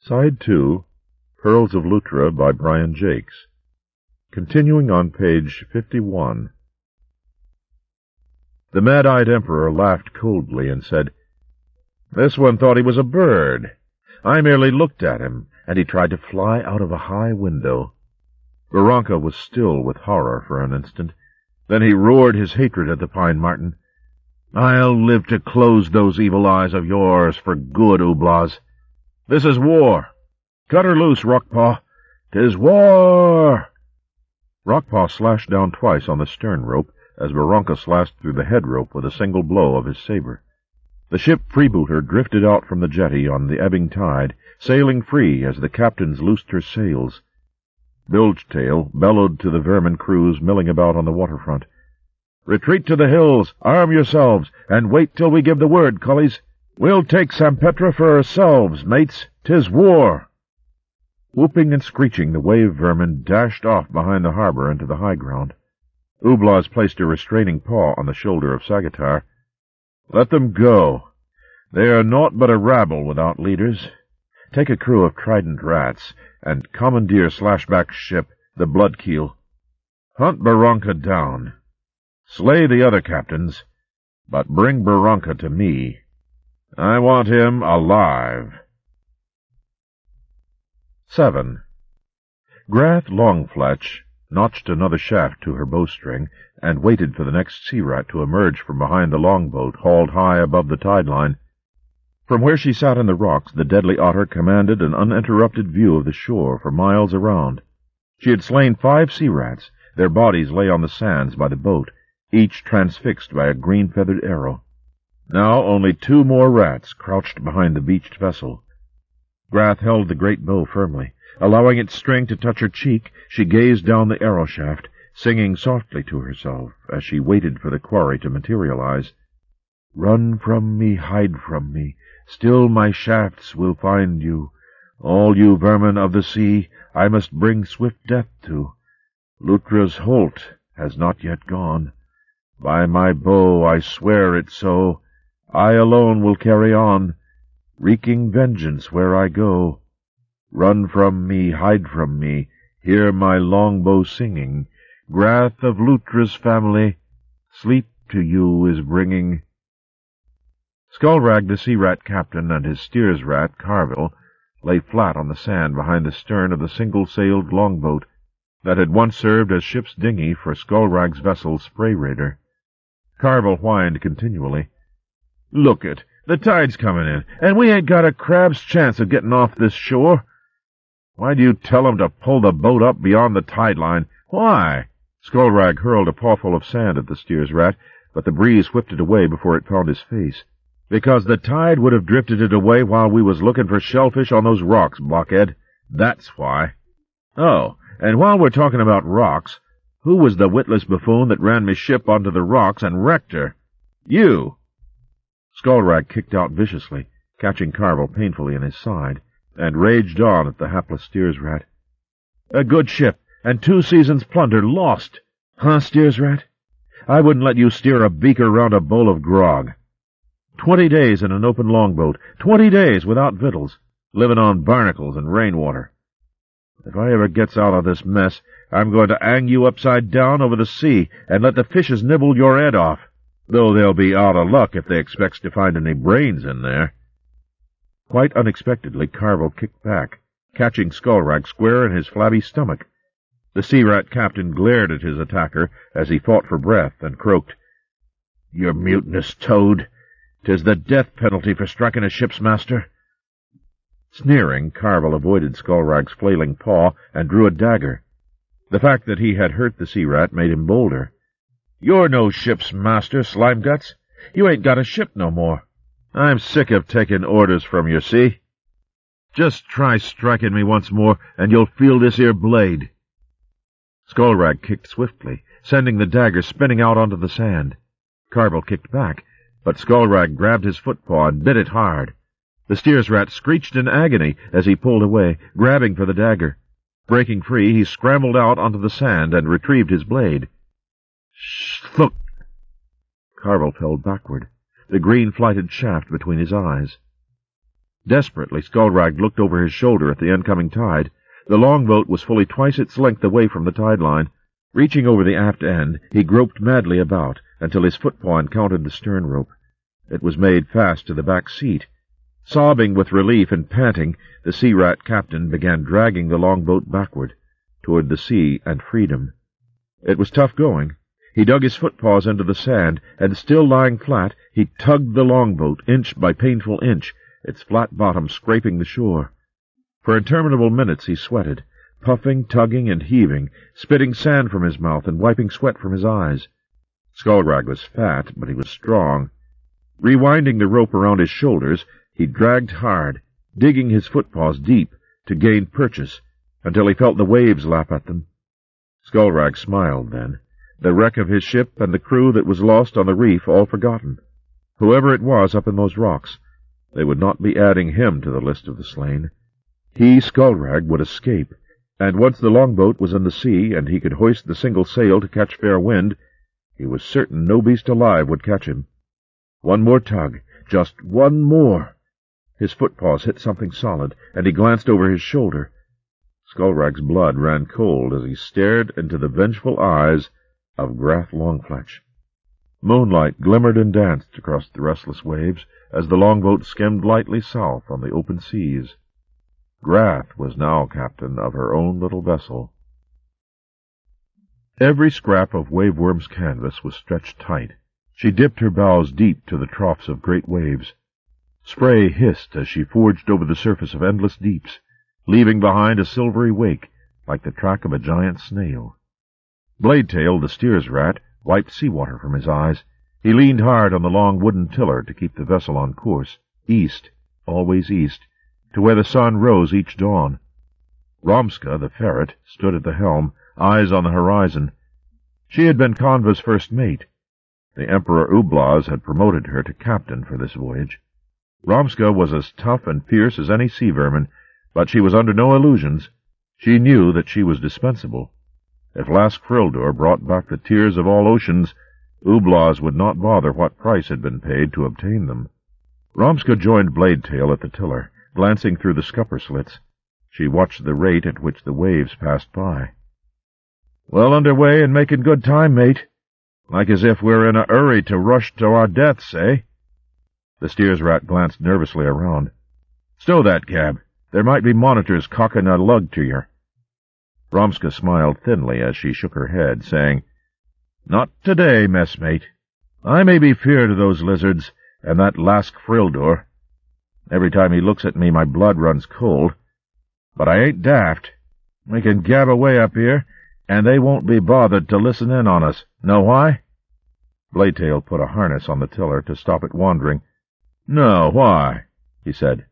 Side 2, Pearls of Luttra by Brian Jakes. Continuing on page 51. The mad-eyed emperor laughed coldly and said, "This one thought he was a bird. I merely looked at him, and he tried to fly out of a high window." Baranka was still with horror for an instant. Then he roared his hatred at the pine marten. "I'll live to close those evil eyes of yours for good, Ublas. This is war. Cut her loose, Rockpaw. 'Tis war!" Rockpaw slashed down twice on the stern rope as Baranka slashed through the head rope with a single blow of his saber. The ship Freebooter drifted out from the jetty on the ebbing tide, sailing free as the captains loosed her sails. Bilgetail bellowed to the vermin crews milling about on the waterfront. "Retreat to the hills, arm yourselves, and wait till we give the word, cullies. We'll take Sampetra for ourselves, mates. 'Tis war." Whooping and screeching, the wave vermin dashed off behind the harbor into the high ground. Ublas placed a restraining paw on the shoulder of Sagitar. "Let them go. They are naught but a rabble without leaders. Take a crew of trident rats, and commandeer Slashback's ship, the Bloodkeel. Hunt Baranka down. Slay the other captains, but bring Baranka to me. I want him alive." 7. Grath Longfletch notched another shaft to her bowstring and waited for the next sea rat to emerge from behind the longboat hauled high above the tide line. From where she sat in the rocks, the deadly otter commanded an uninterrupted view of the shore for miles around. She had slain 5 sea rats. Their bodies lay on the sands by the boat, each transfixed by a green-feathered arrow. Now only 2 more rats crouched behind the beached vessel. Grath held the great bow firmly. Allowing its string to touch her cheek, she gazed down the arrow shaft, singing softly to herself as she waited for the quarry to materialize. "Run from me, hide from me, still my shafts will find you. All you vermin of the sea I must bring swift death to. Luttra's holt has not yet gone. By my bow I swear it so. I alone will carry on, wreaking vengeance where I go. Run from me, hide from me, hear my longbow singing. Grath of Luttra's family, sleep to you is bringing." Skullrag, the sea rat captain, and his steers rat, Carville, lay flat on the sand behind the stern of the single-sailed longboat that had once served as ship's dinghy for Skullrag's vessel, Spray Raider. Carville whined continually. "Look it, the tide's coming in, and we ain't got a crab's chance of getting off this shore. Why do you tell 'em to pull the boat up beyond the tide line? Why?" Skullrag hurled a pawful of sand at the steers rat, but the breeze whipped it away before it found his face. "Because the tide would have drifted it away while we was looking for shellfish on those rocks, blockhead. That's why. Oh, and while we're talking about rocks, who was the witless buffoon that ran me ship onto the rocks and wrecked her? You!" Skullrag kicked out viciously, catching Carville painfully in his side, and raged on at the hapless steers rat. "A good ship, and 2 seasons' plunder lost. Huh, steers rat? I wouldn't let you steer a beaker round a bowl of grog. 20 days in an open longboat, 20 days without victuals, living on barnacles and rainwater. If I ever gets out of this mess, I'm going to hang you upside down over the sea and let the fishes nibble your head off, though they'll be out of luck if they expects to find any brains in there." Quite unexpectedly, Carville kicked back, catching Skullrag square in his flabby stomach. The sea rat captain glared at his attacker as he fought for breath and croaked, "You mutinous toad! 'Tis the death penalty for striking a ship's master." Sneering, Carville avoided Skullrag's flailing paw and drew a dagger. The fact that he had hurt the sea rat made him bolder. "You're no ship's master, Slimeguts. You ain't got a ship no more. I'm sick of taking orders from you, see? Just try striking me once more, and you'll feel this here blade." Skullrag kicked swiftly, sending the dagger spinning out onto the sand. Carville kicked back, but Skullrag grabbed his footpaw and bit it hard. The steers rat screeched in agony as he pulled away, grabbing for the dagger. Breaking free, he scrambled out onto the sand and retrieved his blade. "Thunk!" Carville fell backward, the green-flighted shaft between his eyes. Desperately, Skullrag looked over his shoulder at the oncoming tide. The longboat was fully twice its length away from the tide line. Reaching over the aft end, he groped madly about until his footpaw encountered the stern rope. It was made fast to the back seat. Sobbing with relief and panting, the Sea Rat captain began dragging the longboat backward, toward the sea and freedom. It was tough going. He dug his footpaws into the sand, and still lying flat, he tugged the longboat inch by painful inch, its flat bottom scraping the shore. For interminable minutes he sweated, puffing, tugging, and heaving, spitting sand from his mouth and wiping sweat from his eyes. Skullrag was fat, but he was strong. Rewinding the rope around his shoulders, he dragged hard, digging his footpaws deep to gain purchase, until he felt the waves lap at them. Skullrag smiled then, the wreck of his ship and the crew that was lost on the reef all forgotten. Whoever it was up in those rocks, they would not be adding him to the list of the slain. He, Skullrag, would escape, and once the longboat was in the sea and he could hoist the single sail to catch fair wind, he was certain no beast alive would catch him. One more tug, just one more. His footpaws hit something solid, and he glanced over his shoulder. Skullrag's blood ran cold as he stared into the vengeful eyes of Graff Longfletch. Moonlight glimmered and danced across the restless waves as the longboat skimmed lightly south on the open seas. Graff was now captain of her own little vessel. Every scrap of Waveworm's canvas was stretched tight. She dipped her bows deep to the troughs of great waves. Spray hissed as she forged over the surface of endless deeps, leaving behind a silvery wake like the track of a giant snail. Bladetail, the steer's rat, wiped seawater from his eyes. He leaned hard on the long wooden tiller to keep the vessel on course, east, always east, to where the sun rose each dawn. Romska, the ferret, stood at the helm, eyes on the horizon. She had been Conva's first mate. The Emperor Ublas had promoted her to captain for this voyage. Romska was as tough and fierce as any sea vermin, but she was under no illusions. She knew that she was dispensable. If Lask Frildor brought back the tears of all oceans, Ublas would not bother what price had been paid to obtain them. Romska joined Bladetail at the tiller, glancing through the scupper slits. She watched the rate at which the waves passed by. "Well under way and making good time, mate. Like as if we're in a hurry to rush to our deaths, eh?" The steer's rat glanced nervously around. "Stow that cab. There might be monitors cocking a lug to yer." Romska smiled thinly as she shook her head, saying, "Not today, messmate. I may be feared of those lizards and that Lask Frildor. Every time he looks at me, my blood runs cold. But I ain't daft. We can gab away up here, and they won't be bothered to listen in on us. Know why?" Bladetail put a harness on the tiller to stop it wandering. "No, why?" he said.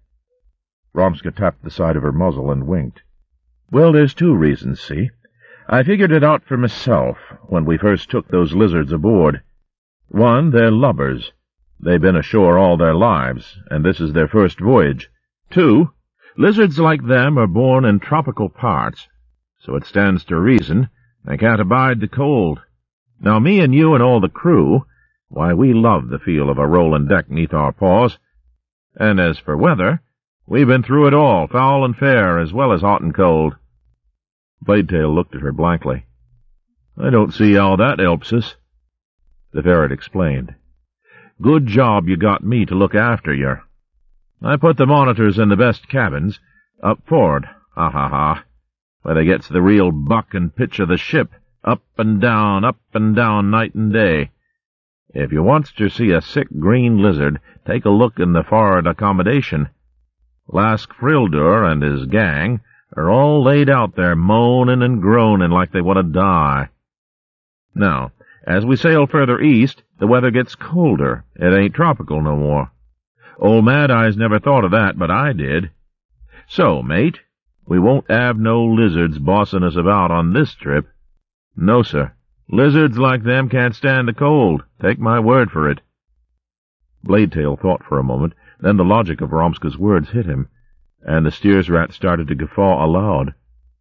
Romska tapped the side of her muzzle and winked. "Well, there's two reasons, see? I figured it out for myself when we first took those lizards aboard. One, they're lubbers. They've been ashore all their lives, and this is their first voyage. Two, lizards like them are born in tropical parts, so it stands to reason they can't abide the cold. Now me and you and all the crew, why, we love the feel of a rolling deck neath our paws. And as for weather, we've been through it all, foul and fair, as well as hot and cold." Bladetail looked at her blankly. "I don't see how that helps us." The ferret explained. "Good job you got me to look after yer. I put the monitors in the best cabins, up for'ard, ha, where they gets the real buck and pitch of the ship, up and down, night and day. If you wants to see a sick green lizard, take a look in the for'ard accommodation. Lask Frildor and his gang are all laid out there moaning and groaning like they want to die. Now, as we sail further east, the weather gets colder. It ain't tropical no more. Old Mad Eyes never thought of that, but I did. So, mate, we won't have no lizards bossing us about on this trip. No, sir. Lizards like them can't stand the cold. Take my word for it." Bladetail thought for a moment, then the logic of Romska's words hit him, and the steer's rat started to guffaw aloud.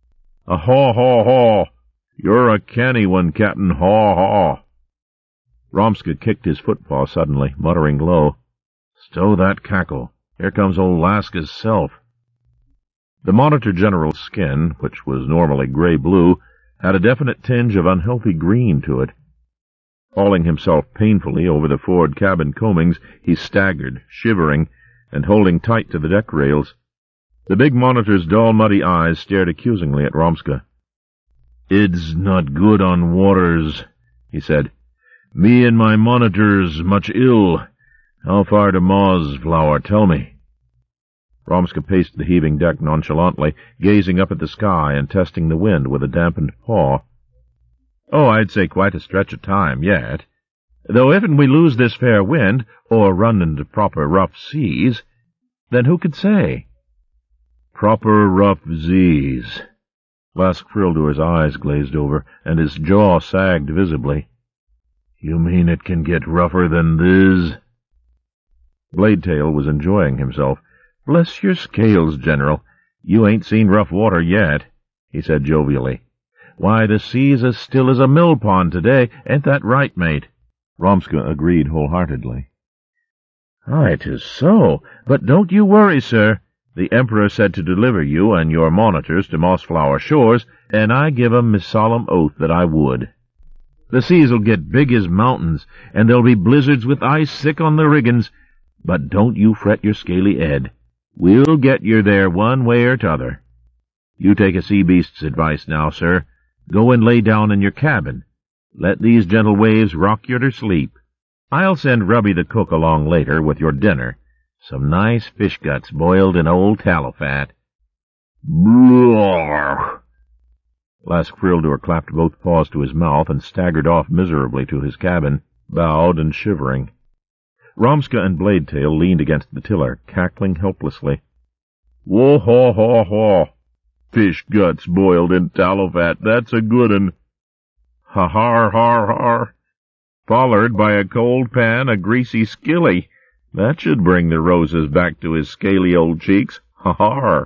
"Haw! You're a canny one, Captain, haw!" Romska kicked his footpaw suddenly, muttering low, "Stow that cackle. Here comes old Lasca's self." The Monitor General's skin, which was normally gray-blue, had a definite tinge of unhealthy green to it. Hauling himself painfully over the forward cabin coamings, he staggered, shivering, and holding tight to the deck rails. The big Monitor's dull, muddy eyes stared accusingly at Romska. "It's not good on waters," he said. "Me and my Monitor's much ill. How far to Mars, Flower, tell me?" Romska paced the heaving deck nonchalantly, gazing up at the sky and testing the wind with a dampened paw. "Oh, I'd say quite a stretch of time yet. Though if'n we lose this fair wind, or run into proper rough seas, then who could say?" "Proper rough seas." Lask Frildur's eyes glazed over, and his jaw sagged visibly. "You mean it can get rougher than this?" Bladetail was enjoying himself. "Bless your scales, General, you ain't seen rough water yet," he said jovially. "Why, the sea's as still as a mill pond today. Ain't that right, mate?" Romska agreed wholeheartedly. "Aye, 'tis so. But don't you worry, sir. The Emperor said to deliver you and your monitors to Mossflower shores, and I give 'em me solemn oath that I would. The seas'll get big as mountains, and there'll be blizzards with ice thick on the riggins, but don't you fret your scaly head. We'll get you there one way or t'other. You take a sea beast's advice now, sir. Go and lay down in your cabin. Let these gentle waves rock you to sleep. I'll send Rubby the cook along later with your dinner. Some nice fish guts boiled in old tallow fat." "Blah!" Lask Frildur clapped both paws to his mouth and staggered off miserably to his cabin, bowed and shivering. Romska and Bladetail leaned against the tiller, cackling helplessly. "Whoa-haw-haw-haw! Fish guts boiled in tallow fat, that's a good 'un. Ha-har-har-har! Followed by a cold pan of greasy skilly. That should bring the roses back to his scaly old cheeks. Ha-har!"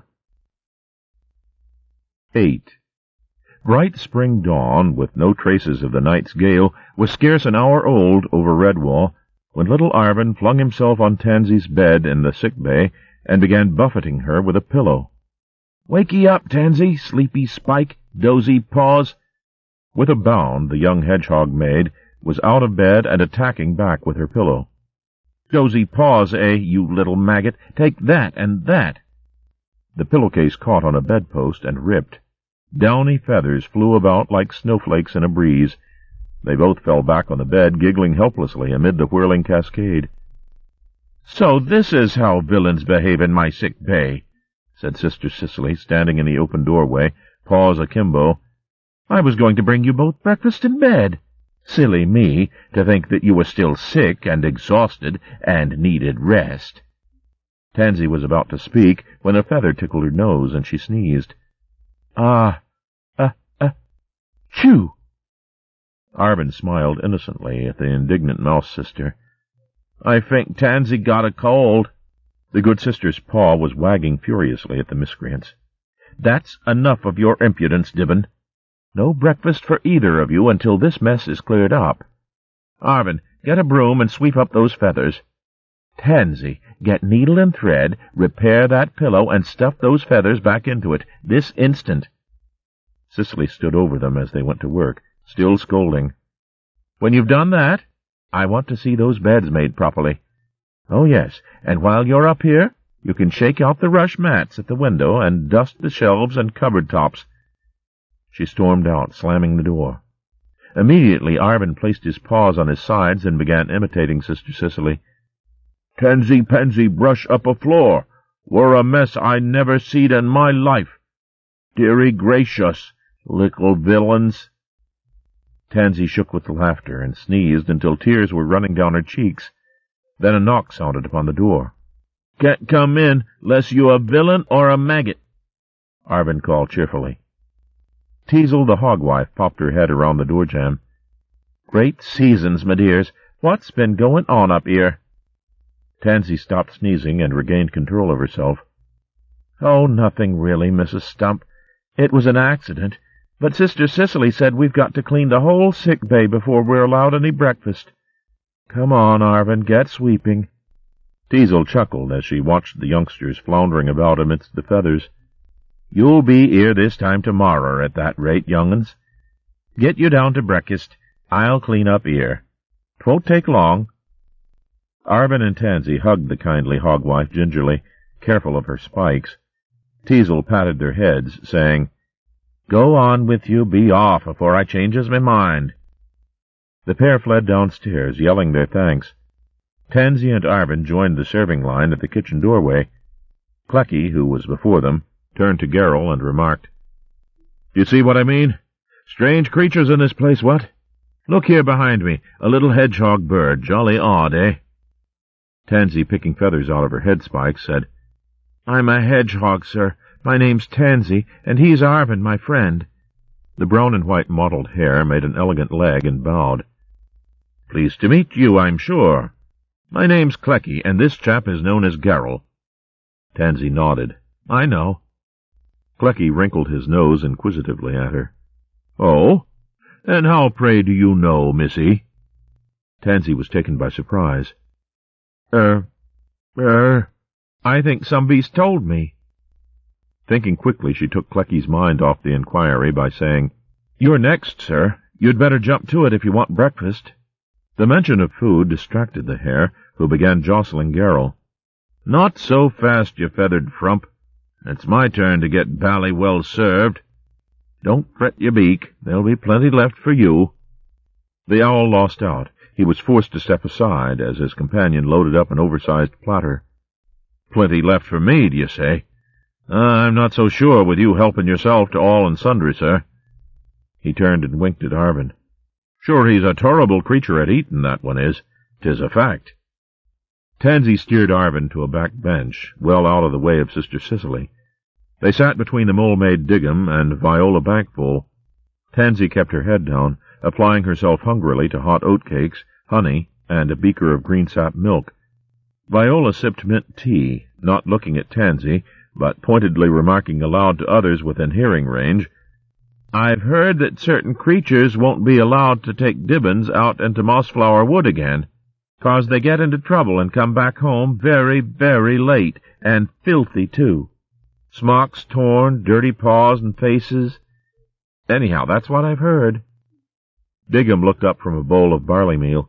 8. Bright spring dawn, with no traces of the night's gale, was scarce an hour old over Redwall, when little Arvin flung himself on Tansy's bed in the sick bay and began buffeting her with a pillow. "Wakey up, Tansy, sleepy spike, dozy paws!" With a bound, the young hedgehog maid was out of bed and attacking back with her pillow. "Dozy paws, eh, you little maggot? Take that and that!" The pillowcase caught on a bedpost and ripped. Downy feathers flew about like snowflakes in a breeze. They both fell back on the bed, giggling helplessly amid the whirling cascade. "So this is how villains behave in my sick bay," said Sister Cicely, standing in the open doorway, paws akimbo. "I was going to bring you both breakfast in bed. Silly me, to think that you were still sick and exhausted and needed rest." Tansy was about to speak when a feather tickled her nose and she sneezed. Chew! Arvin smiled innocently at the indignant mouse sister. "I think Tansy got a cold." The good sister's paw was wagging furiously at the miscreants. "That's enough of your impudence, Dibbin. No breakfast for either of you until this mess is cleared up. Arvin, get a broom and sweep up those feathers. Tansy, get needle and thread, repair that pillow, and stuff those feathers back into it, this instant." Cicely stood over them as they went to work, still scolding. "When you've done that, I want to see those beds made properly. Oh, yes, and while you're up here, you can shake out the rush mats at the window and dust the shelves and cupboard tops." She stormed out, slamming the door. Immediately Arvin placed his paws on his sides and began imitating Sister Cicely. "Tansy Pansy brush up a floor. Were a mess I never seed in my life. Dearie gracious, little villains." Tansy shook with laughter and sneezed until tears were running down her cheeks. Then a knock sounded upon the door. "Can't come in, less you a villain or a maggot," Arvin called cheerfully. Teasel the hogwife popped her head around the door jamb. "Great seasons, my dears. What's been going on up here?" Tansy stopped sneezing and regained control of herself. "Oh, nothing really, Mrs. Stump. It was an accident, but Sister Cicely said we've got to clean the whole sick bay before we're allowed any breakfast. Come on, Arvin, get sweeping." Teasel chuckled as she watched the youngsters floundering about amidst the feathers. "You'll be 'ere this time tomorrer at that rate, young'uns. Get you down to breakfast. I'll clean up 'ere. 'Twon't take long." Arvin and Tansy hugged the kindly hogwife gingerly, careful of her spikes. Teasel patted their heads, saying, "Go on with you, be off afore I changes my mind." The pair fled downstairs, yelling their thanks. Tansy and Arvin joined the serving line at the kitchen doorway. Clecky, who was before them, turned to Geralt and remarked, "You see what I mean? Strange creatures in this place, what? Look here behind me, a little hedgehog bird, jolly odd, eh?" Tansy, picking feathers out of her head spikes, said, "I'm a hedgehog, sir. My name's Tansy, and he's Arvin, my friend." The brown and white mottled hare made an elegant leg and bowed. "Pleased to meet you, I'm sure. My name's Clecky, and this chap is known as Geralt." Tansy nodded. "I know." Clecky wrinkled his nose inquisitively at her. "Oh? And how, pray, do you know, missy?" Tansy was taken by surprise. I think some beast told me." Thinking quickly, she took Clecky's mind off the inquiry by saying, "You're next, sir. You'd better jump to it if you want breakfast." The mention of food distracted the hare, who began jostling Geralt. "Not so fast, you feathered frump. It's my turn to get bally well served. Don't fret your beak. There'll be plenty left for you." The owl lost out. He was forced to step aside as his companion loaded up an oversized platter. "Plenty left for me, d'ye say? I'm not so sure with you helping yourself to all and sundry, sir." He turned and winked at Arvin. "Sure he's a terrible creature at eating, that one is. 'Tis a fact." Tansy steered Arvin to a back bench, well out of the way of Sister Cicely. They sat between the mole-maid Diggum and Viola Bankfull. Tansy kept her head down, applying herself hungrily to hot oatcakes, honey, and a beaker of green-sap milk. Viola sipped mint tea, not looking at Tansy, but pointedly remarking aloud to others within hearing range, "I've heard that certain creatures won't be allowed to take Dibbins out into Mossflower Wood again, 'cause they get into trouble and come back home very, very late, and filthy, too. Smocks torn, dirty paws and faces. Anyhow, that's what I've heard." Diggum looked up from a bowl of barley meal.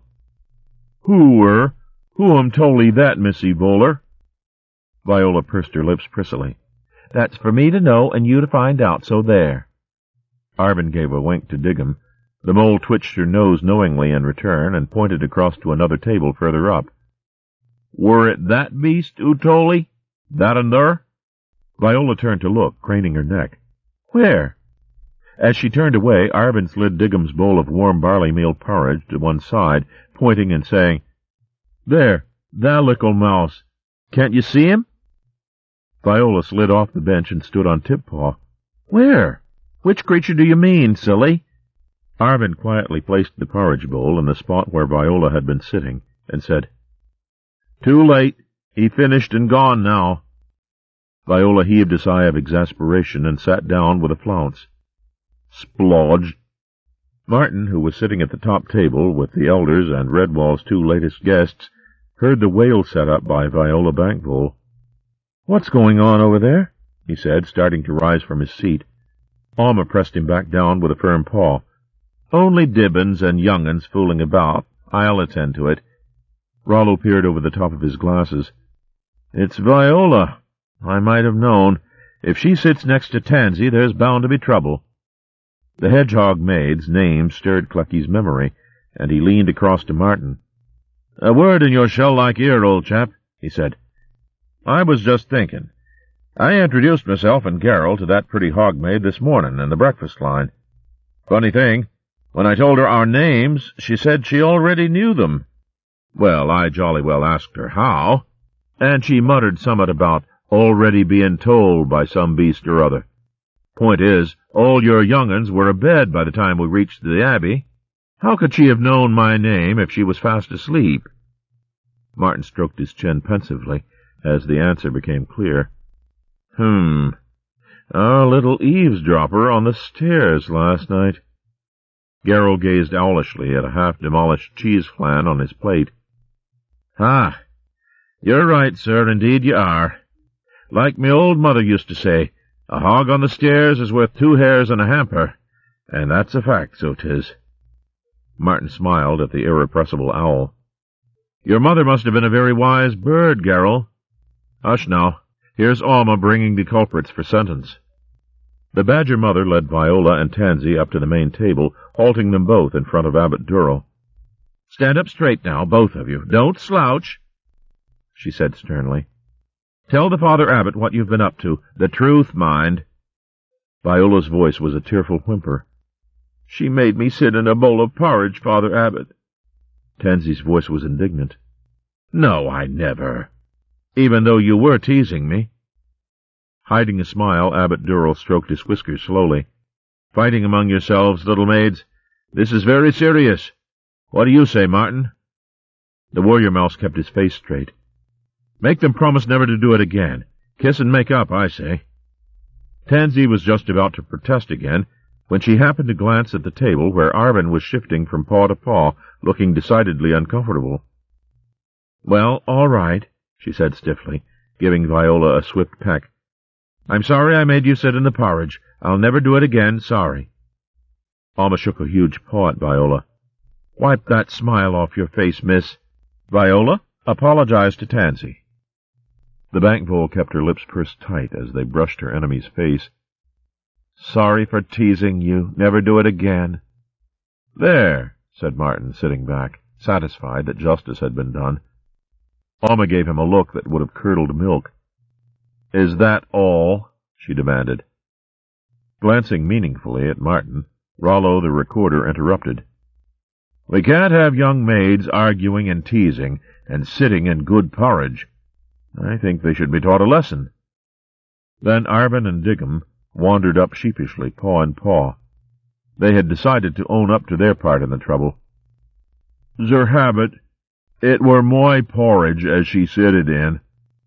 Who'm told 'ee that, Missy Bowler?" Viola pursed her lips prissily. "That's for me to know and you to find out, so there." Arvin gave a wink to Diggum. The mole twitched her nose knowingly in return and pointed across to another table further up. "Were it that beast who told 'ee? That un there?" Viola turned to look, craning her neck. "Where?" As she turned away, Arvin slid Diggum's bowl of warm barley meal porridge to one side, pointing and saying, "There, thou little mouse. Can't you see him?" Viola slid off the bench and stood on tippaw. "Where? Which creature do you mean, silly?" Arvin quietly placed the porridge bowl in the spot where Viola had been sitting, and said, "Too late. He finished and gone now." Viola heaved a sigh of exasperation and sat down with a flounce. "Splodge." Martin, who was sitting at the top table with the elders and Redwall's two latest guests, heard the wail set up by Viola Bankfull. "What's going on over there?" he said, starting to rise from his seat. Alma pressed him back down with a firm paw. "Only Dibbins and young'uns fooling about. I'll attend to it." Rollo peered over the top of his glasses. "It's Viola. I might have known. If she sits next to Tansy, there's bound to be trouble." The hedgehog maid's name stirred Clecky's memory, and he leaned across to Martin. "A word in your shell-like ear, old chap," he said. "I was just thinking. I introduced myself and Geralt to that pretty hog-maid this morning in the breakfast line. Funny thing, when I told her our names, she said she already knew them. Well, I jolly well asked her how, and she muttered summat about already being told by some beast or other. Point is, all your young'uns were abed by the time we reached the Abbey. How could she have known my name if she was fast asleep?" Martin stroked his chin pensively as the answer became clear. A little eavesdropper on the stairs last night." Geralt gazed owlishly at a half-demolished cheese flan on his plate. You're right, sir, indeed you are. Like me old mother used to say, a hog on the stairs is worth 2 hares in a hamper, and that's a fact, so 'tis. Martin smiled at the irrepressible owl. Your mother must have been a very wise bird, Geralt. Hush now. Here's Alma bringing the culprits for sentence. The Badger mother led Viola and Tansy up to the main table, halting them both in front of Abbot Durrell. Stand up straight now, both of you. Don't slouch, she said sternly. Tell the Father Abbot what you've been up to. The truth, mind. Viola's voice was a tearful whimper. She made me sit in a bowl of porridge, Father Abbot. Tansy's voice was indignant. No, I never. Even though you were teasing me. Hiding a smile, Abbot Durrell stroked his whiskers slowly. Fighting among yourselves, little maids. This is very serious. What do you say, Martin? The warrior mouse kept his face straight. Make them promise never to do it again. Kiss and make up, I say. Tansy was just about to protest again, when she happened to glance at the table where Arvin was shifting from paw to paw, looking decidedly uncomfortable. Well, all right, she said stiffly, giving Viola a swift peck. I'm sorry I made you sit in the porridge. I'll never do it again, sorry. Alma shook a huge paw at Viola. Wipe that smile off your face, miss. Viola, apologize to Tansy. The bank vole kept her lips pursed tight as they brushed her enemy's face. Sorry for teasing you. Never do it again. There, said Martin, sitting back, satisfied that justice had been done. Alma gave him a look that would have curdled milk. Is that all? She demanded. Glancing meaningfully at Martin, Rollo the recorder interrupted. We can't have young maids arguing and teasing and sitting in good porridge. I think they should be taught a lesson. Then Arvin and Diggum wandered up sheepishly, paw in paw. They had decided to own up to their part in the trouble. Zer Abbot, it were my porridge as she set it in.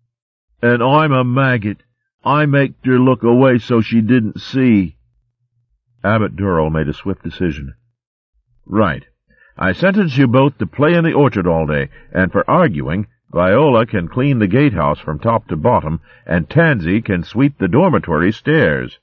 And I'm a maggot. I maked her look away so she didn't see. Abbot Durrell made a swift decision. Right. I sentence you both to play in the orchard all day, and for arguing, Viola can clean the gatehouse from top to bottom, and Tansy can sweep the dormitory stairs.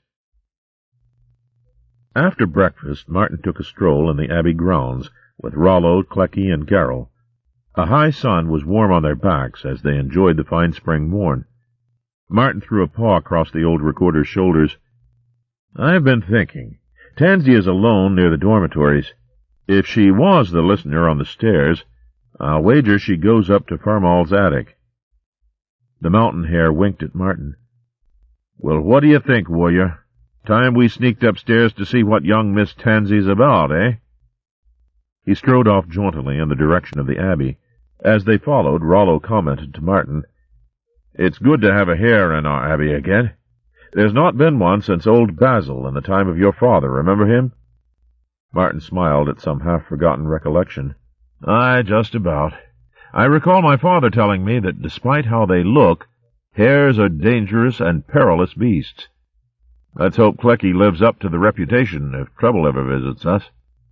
After breakfast, Martin took a stroll in the Abbey grounds with Rollo, Clecky, and Geralt. A high sun was warm on their backs as they enjoyed the fine spring morn. Martin threw a paw across the old recorder's shoulders. I've been thinking. Tansy is alone near the dormitories. If she was the listener on the stairs, I'll wager she goes up to Farmall's attic. The mountain hare winked at Martin. Well, what do you think, warrior? Time we sneaked upstairs to see what young Miss Tansy's about, eh? He strode off jauntily in the direction of the Abbey. As they followed, Rollo commented to Martin, It's good to have a hare in our Abbey again. There's not been one since old Basil in the time of your father, remember him? Martin smiled at some half-forgotten recollection. Aye, just about. I recall my father telling me that despite how they look, hares are dangerous and perilous beasts. Let's hope Clecky lives up to the reputation if trouble ever visits us.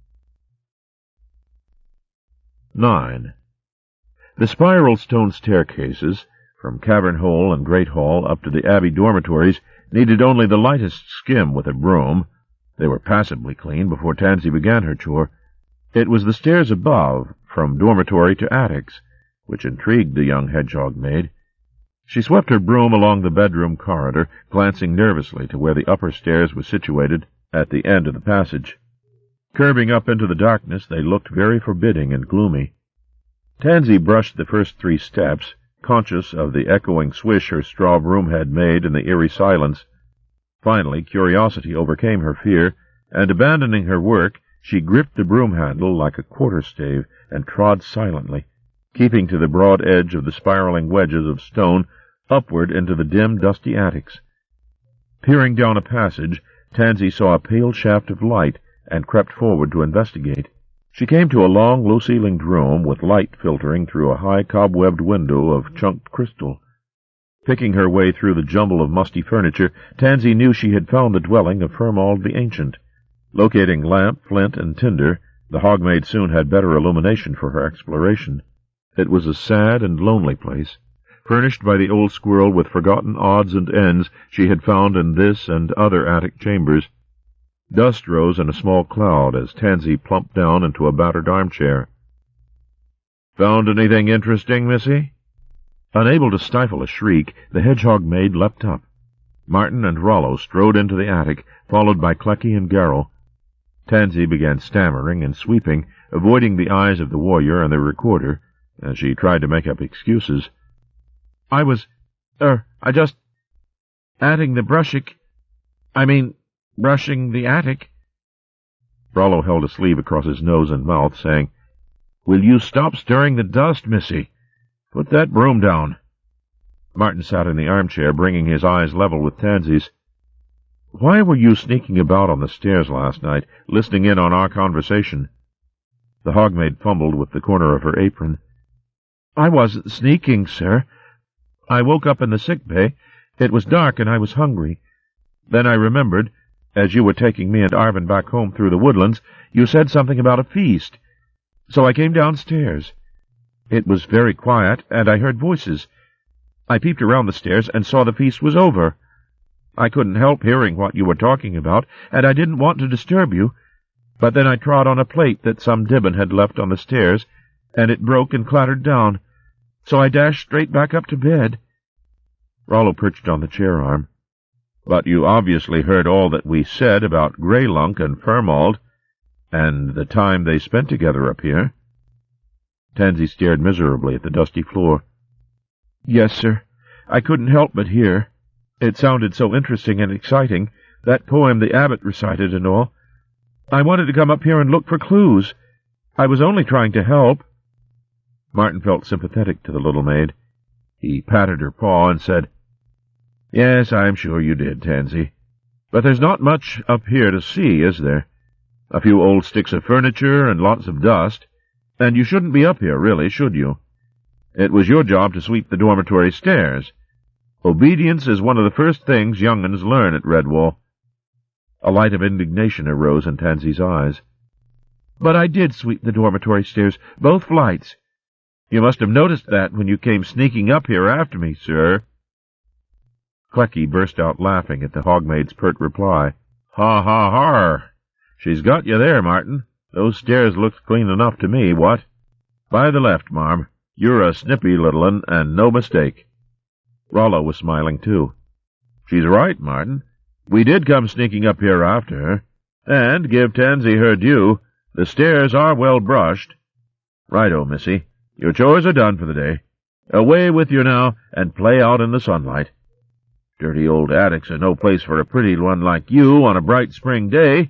9. The spiral stone staircases, from Cavern Hole and Great Hall up to the Abbey dormitories, needed only the lightest skim with a broom. They were passably clean before Tansy began her chore. It was the stairs above, from dormitory to attics, which intrigued the young hedgehog maid. She swept her broom along the bedroom corridor, glancing nervously to where the upper stairs were situated at the end of the passage. Curving up into the darkness, they looked very forbidding and gloomy. Tansy brushed the first 3 steps, conscious of the echoing swish her straw broom had made in the eerie silence. Finally, curiosity overcame her fear, and abandoning her work, she gripped the broom handle like a quarter-stave and trod silently, keeping to the broad edge of the spiraling wedges of stone upward into the dim, dusty attics. Peering down a passage, Tansy saw a pale shaft of light and crept forward to investigate. She came to a long, low-ceilinged room with light filtering through a high cobwebbed window of chunked crystal. Picking her way through the jumble of musty furniture, Tansy knew she had found the dwelling of Fermald the Ancient. Locating lamp, flint, and tinder, the hogmaid soon had better illumination for her exploration. It was a sad and lonely place. furnished by the old squirrel with forgotten odds and ends she had found in this and other attic chambers. Dust rose in a small cloud as Tansy plumped down into a battered armchair. "Found anything interesting, Missy?" Unable to stifle a shriek, the hedgehog maid leapt up. Martin and Rollo strode into the attic, followed by Clecky and Garrel. Tansy began stammering and sweeping, avoiding the eyes of the warrior and the recorder, as she tried to make up excuses. I just adding the brushing the attic." Rollo held a sleeve across his nose and mouth, saying, "Will you stop stirring the dust, Missy? Put that broom down." Martin sat in the armchair, bringing his eyes level with Tansy's. "Why were you sneaking about on the stairs last night, listening in on our conversation?" The hogmaid fumbled with the corner of her apron. "I wasn't sneaking, sir. I woke up in the sick bay. It was dark and I was hungry. Then I remembered, as you were taking me and Arvin back home through the woodlands, you said something about a feast. So I came downstairs. It was very quiet, and I heard voices. I peeped around the stairs and saw the feast was over. I couldn't help hearing what you were talking about, and I didn't want to disturb you, but then I trod on a plate that some Dibbon had left on the stairs, and it broke and clattered down. So I dashed straight back up to bed." Rollo perched on the chair arm. "But you obviously heard all that we said about Greylunk and Fermald, and the time they spent together up here." Tansy stared miserably at the dusty floor. "Yes, sir. I couldn't help but hear. It sounded so interesting and exciting, that poem the abbot recited and all. I wanted to come up here and look for clues. I was only trying to help." Martin felt sympathetic to the little maid. He patted her paw and said, "Yes, I'm sure you did, Tansy. But there's not much up here to see, is there? A few old sticks of furniture and lots of dust, and you shouldn't be up here, really, should you? It was your job to sweep the dormitory stairs. Obedience is one of the first things young'uns learn at Redwall." A light of indignation arose in Tansy's eyes. "But I did sweep the dormitory stairs, both flights. You must have noticed that when you came sneaking up here after me, sir." Clecky burst out laughing at the hogmaid's pert reply. "Ha, ha, har! She's got you there, Martin. Those stairs looked clean enough to me, what? By the left, marm. You're a snippy little un, and no mistake." Rollo was smiling, too. "She's right, Martin. We did come sneaking up here after her, and, give Tansy her due, the stairs are well brushed. Righto, Missy. Your chores are done for the day. Away with you now, and play out in the sunlight. Dirty old attics are no place for a pretty one like you on a bright spring day."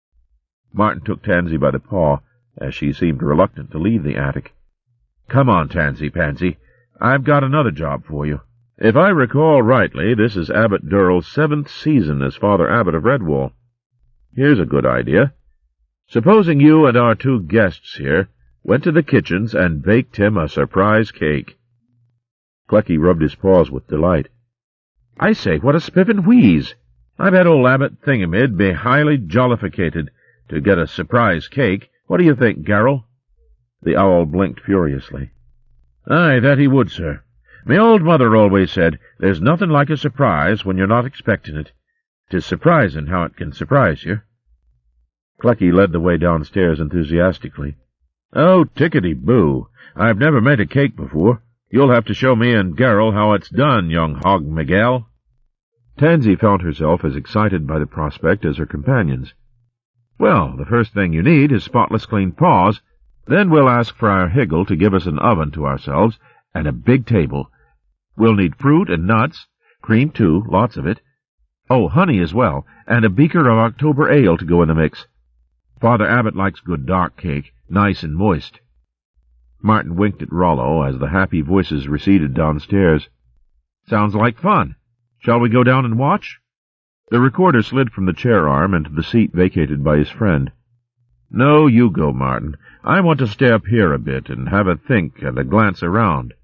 Martin took Tansy by the paw, as she seemed reluctant to leave the attic. "Come on, Tansy-Pansy. I've got another job for you. If I recall rightly, this is Abbot Durrell's 7th season as Father Abbot of Redwall. Here's a good idea. Supposing you and our 2 guests here went to the kitchens and baked him a surprise cake." Clecky rubbed his paws with delight. "I say, what a spiffin' wheeze! I've had old Abbot Thingamid be highly jollificated to get a surprise cake. What do you think, Garrel?" The owl blinked furiously. "Aye, that he would, sir. Me old mother always said, there's nothing like a surprise when you're not expecting it. 'Tis surprisin' how it can surprise you." Clecky led the way downstairs enthusiastically. "Oh, tickety-boo! I've never made a cake before. You'll have to show me and Garrel how it's done, young Hog Miguel." Tansy found herself as excited by the prospect as her companions. "Well, the first thing you need is spotless clean paws. Then we'll ask Friar Higgle to give us an oven to ourselves, and a big table. We'll need fruit and nuts, cream too, lots of it. Oh, honey as well, and a beaker of October ale to go in the mix. Father Abbot likes good dark cake, nice and moist." Martin winked at Rollo as the happy voices receded downstairs. "Sounds like fun. Shall we go down and watch?" The recorder slid from the chair arm into the seat vacated by his friend. "No, you go, Martin. I want to stay up here a bit and have a think and a glance around."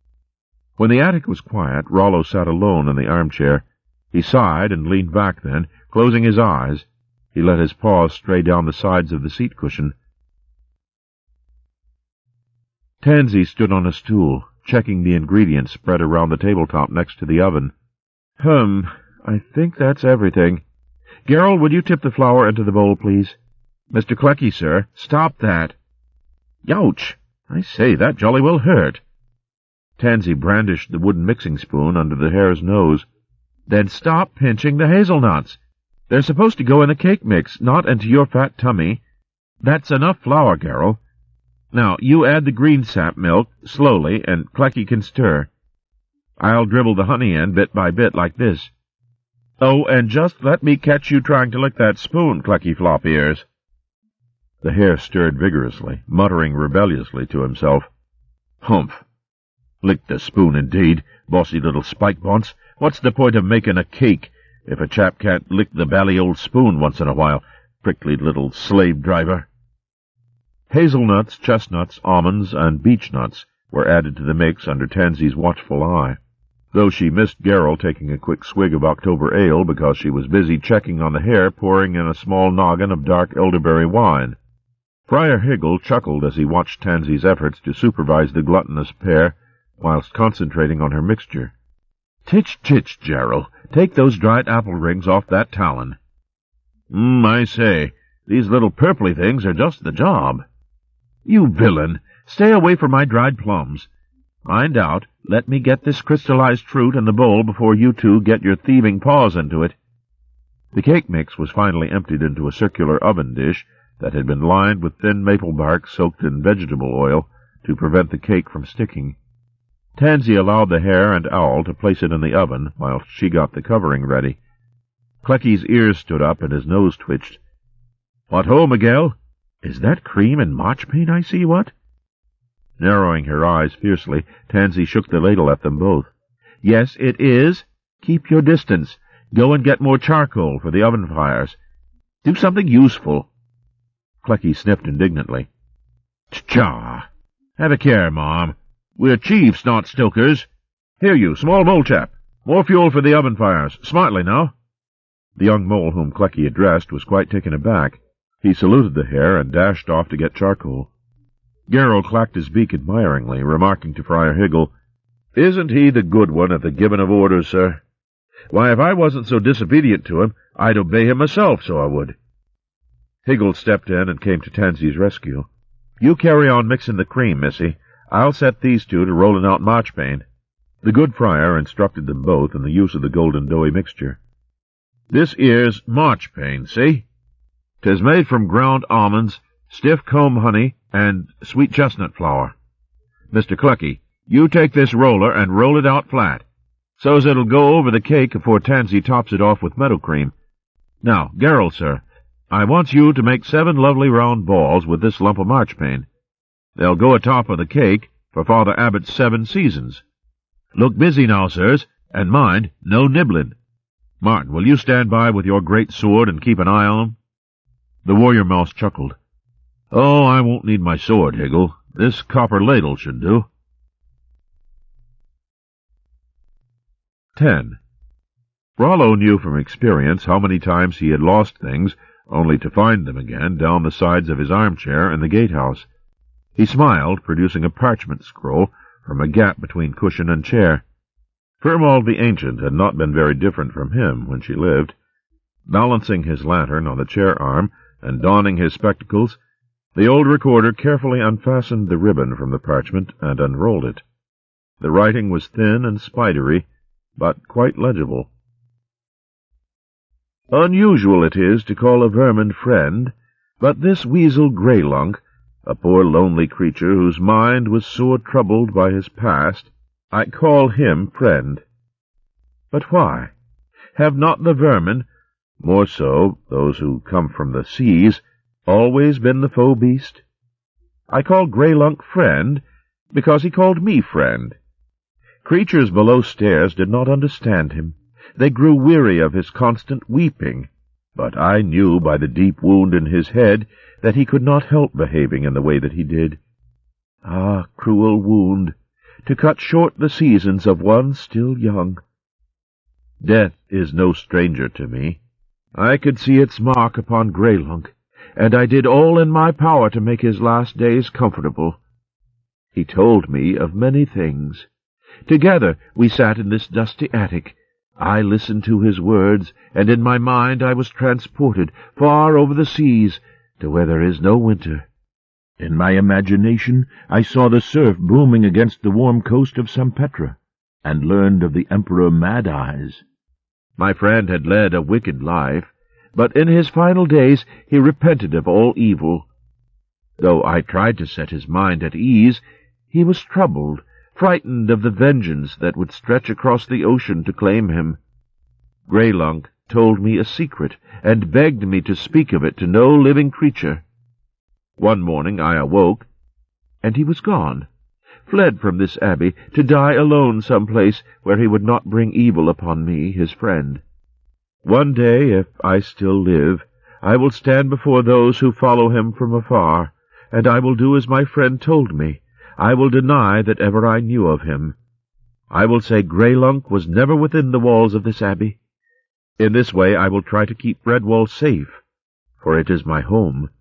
When the attic was quiet, Rollo sat alone in the armchair. He sighed and leaned back then, closing his eyes. He let his paws stray down the sides of the seat cushion. Tansy stood on a stool, checking the ingredients spread around the tabletop next to the oven. I think that's everything. Gerald, would you tip the flour into the bowl, please? Mr. Clecky, sir, stop that. Youch! I say, that jolly well hurt. Tansy brandished the wooden mixing spoon under the hare's nose. Then stop pinching the hazelnuts. They're supposed to go in the cake mix, not into your fat tummy. That's enough flour, Gerald. Now, you add the green sap milk, slowly, and Clecky can stir. I'll dribble the honey in bit by bit like this. Oh, and just let me catch you trying to lick that spoon, Clecky Flop-Ears. The hare stirred vigorously, muttering rebelliously to himself. Humph! Lick the spoon, indeed, bossy little spike-bonce. What's the point of making a cake if a chap can't lick the bally old spoon once in a while, prickly little slave-driver? Hazelnuts, chestnuts, almonds, and beechnuts were added to the mix under Tansy's watchful eye, though she missed Gerald taking a quick swig of October ale because she was busy checking on the hare pouring in a small noggin of dark elderberry wine. Friar Higgle chuckled as he watched Tansy's efforts to supervise the gluttonous pair whilst concentrating on her mixture. Titch, Gerald, take those dried apple rings off that talon. I say, these little purply things are just the job. You villain, stay away from my dried plums. Find out, let me get this crystallized fruit in the bowl before you two get your thieving paws into it. The cake mix was finally emptied into a circular oven dish that had been lined with thin maple bark soaked in vegetable oil to prevent the cake from sticking. Tansy allowed the hare and owl to place it in the oven while she got the covering ready. Clecky's ears stood up and his nose twitched. What ho, Miguel? Is that cream and marchpane I see, what? Narrowing her eyes fiercely, Tansy shook the ladle at them both. Yes, it is. Keep your distance. Go and get more charcoal for the oven fires. Do something useful. Clecky sniffed indignantly. Tcha! Have a care, Mom. We're chiefs, not stokers. Here, you, small mole chap. More fuel for the oven fires. Smartly, now. The young mole whom Clecky addressed was quite taken aback. He saluted the hare and dashed off to get charcoal. Gerald clacked his beak admiringly, remarking to Friar Higgle, Isn't he the good one at the giving of orders, sir? Why, if I wasn't so disobedient to him, I'd obey him myself, so I would. Higgle stepped in and came to Tansy's rescue. You carry on mixing the cream, missy. I'll set these two to rolling out marchpane. The good friar instructed them both in the use of the golden doughy mixture. This 'ere's marchpane, see? 'Tis made from ground almonds, stiff comb honey, and sweet chestnut flour. Mr. Clecky, you take this roller and roll it out flat, so's it'll go over the cake afore Tansy tops it off with meadow cream. Now, Gerald, sir, I want you to make 7 lovely round balls with this lump of marchpane. They'll go atop of the cake for Father Abbott's 7 seasons. Look busy now, sirs, and mind, no nibbling. Martin, will you stand by with your great sword and keep an eye on 'em? The warrior mouse chuckled. Oh, I won't need my sword, Higgle. This copper ladle should do. 10. Rollo knew from experience how many times he had lost things, only to find them again down the sides of his armchair in the gatehouse. He smiled, producing a parchment scroll from a gap between cushion and chair. Firmald the Ancient had not been very different from him when she lived. Balancing his lantern on the chair arm and donning his spectacles, the old recorder carefully unfastened the ribbon from the parchment and unrolled it. The writing was thin and spidery, but quite legible. Unusual it is to call a vermin friend, but this weasel Greylunk, a poor lonely creature whose mind was sore troubled by his past, I call him friend. But why? Have not the vermin, more so those who come from the seas, always been the foe beast? I call Greylunk friend because he called me friend. Creatures below stairs did not understand him. They grew weary of his constant weeping, but I knew by the deep wound in his head that he could not help behaving in the way that he did. Ah, cruel wound, to cut short the seasons of one still young. Death is no stranger to me. I could see its mark upon Greylunk, and I did all in my power to make his last days comfortable. He told me of many things. Together we sat in this dusty attic. I listened to his words, and in my mind I was transported far over the seas to where there is no winter. In my imagination I saw the surf booming against the warm coast of Sampetra, and learned of the Emperor Mad-Eyes. My friend had led a wicked life, but in his final days he repented of all evil. Though I tried to set his mind at ease, he was troubled, frightened of the vengeance that would stretch across the ocean to claim him. Greylunk told me a secret, and begged me to speak of it to no living creature. One morning I awoke, and he was gone, fled from this abbey to die alone some place where he would not bring evil upon me, his friend. One day, if I still live, I will stand before those who follow him from afar, and I will do as my friend told me. I will deny that ever I knew of him. I will say Greylunk was never within the walls of this abbey. In this way I will try to keep Redwall safe, for it is my home.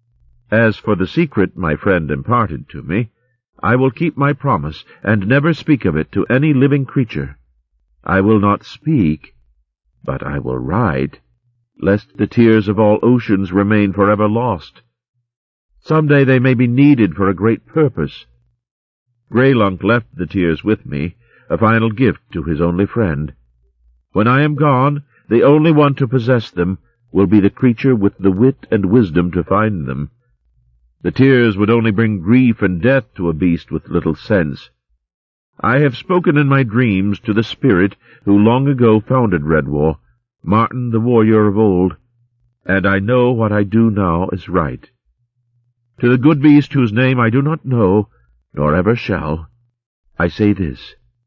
As for the secret my friend imparted to me, I will keep my promise, and never speak of it to any living creature. I will not speak, but I will write, lest the tears of all oceans remain forever lost. Some day they may be needed for a great purpose. Greylunk left the tears with me, a final gift to his only friend. When I am gone, the only one to possess them will be the creature with the wit and wisdom to find them. The tears would only bring grief and death to a beast with little sense. I have spoken in my dreams to the spirit who long ago founded Redwall, Martin the warrior of old, and I know what I do now is right. To the good beast whose name I do not know, nor ever shall, I say this: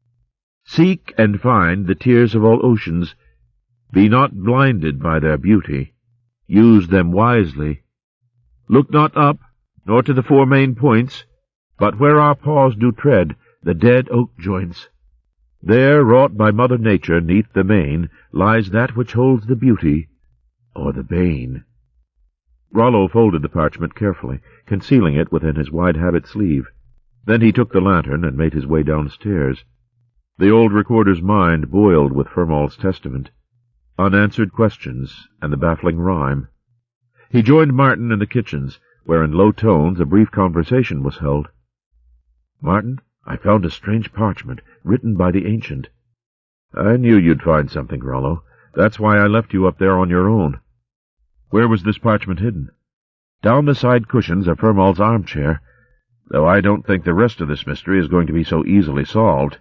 seek and find the tears of all oceans. Be not blinded by their beauty. Use them wisely. Look not up, nor to the four main points, but where our paws do tread, the dead oak joints. There, wrought by Mother Nature, neath the main, lies that which holds the beauty, or the bane. Rollo folded the parchment carefully, concealing it within his wide habit sleeve. Then he took the lantern and made his way downstairs. The old recorder's mind boiled with Fermault's testament, unanswered questions, and the baffling rhyme. He joined Martin in the kitchens, where in low tones a brief conversation was held. "Martin, I found a strange parchment, written by the ancient." "I knew you'd find something, Rollo. That's why I left you up there on your own." "Where was this parchment hidden?" "Down the side cushions of Fermault's armchair, though I don't think the rest of this mystery is going to be so easily solved."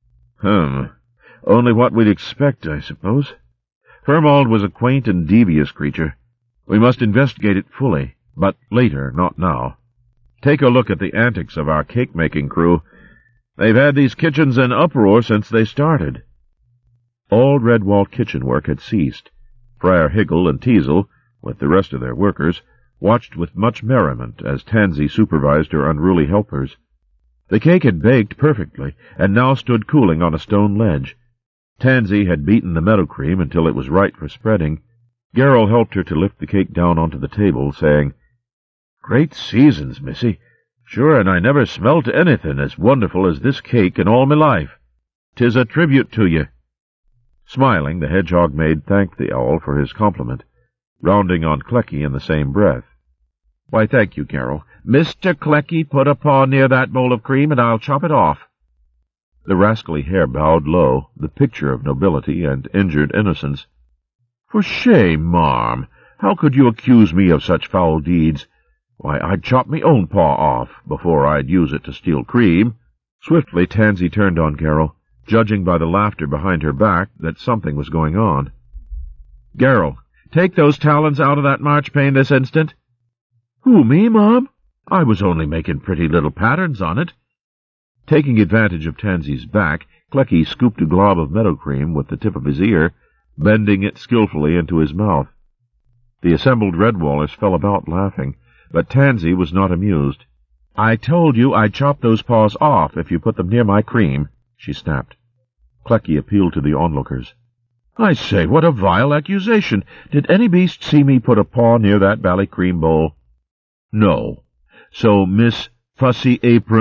Only what we'd expect, I suppose. Fermault was a quaint and devious creature. We must investigate it fully, but later, not now. Take a look at the antics of our cake-making crew. They've had these kitchens in uproar since they started." All Redwall kitchen work had ceased. Friar Higgle and Teasel, with the rest of their workers, watched with much merriment as Tansy supervised her unruly helpers. The cake had baked perfectly, and now stood cooling on a stone ledge. Tansy had beaten the meadow cream until it was right for spreading. Geralt helped her to lift the cake down onto the table, saying, "Great seasons, missy. Sure, and I never smelt anything as wonderful as this cake in all me life. 'Tis a tribute to ye." Smiling, the hedgehog maid thanked the owl for his compliment, rounding on Clecky in the same breath. "Why, thank you, Carol. Mr. Clecky, put a paw near that bowl of cream, and I'll chop it off." The rascally hare bowed low, the picture of nobility and injured innocence. "For shame, marm! How could you accuse me of such foul deeds? Why, I'd chop me own paw off before I'd use it to steal cream." Swiftly Tansy turned on Geralt, judging by the laughter behind her back that something was going on. "Geralt, take those talons out of that marchpane this instant." "Who, me, Mom? I was only making pretty little patterns on it." Taking advantage of Tansy's back, Clecky scooped a glob of meadow cream with the tip of his ear, bending it skillfully into his mouth. The assembled Redwallers fell about laughing, but Tansy was not amused. "I told you I'd chop those paws off if you put them near my cream," she snapped. Clecky appealed to the onlookers. "I say, what a vile accusation! Did any beast see me put a paw near that bally cream bowl?" "No. So Miss Fussy Apron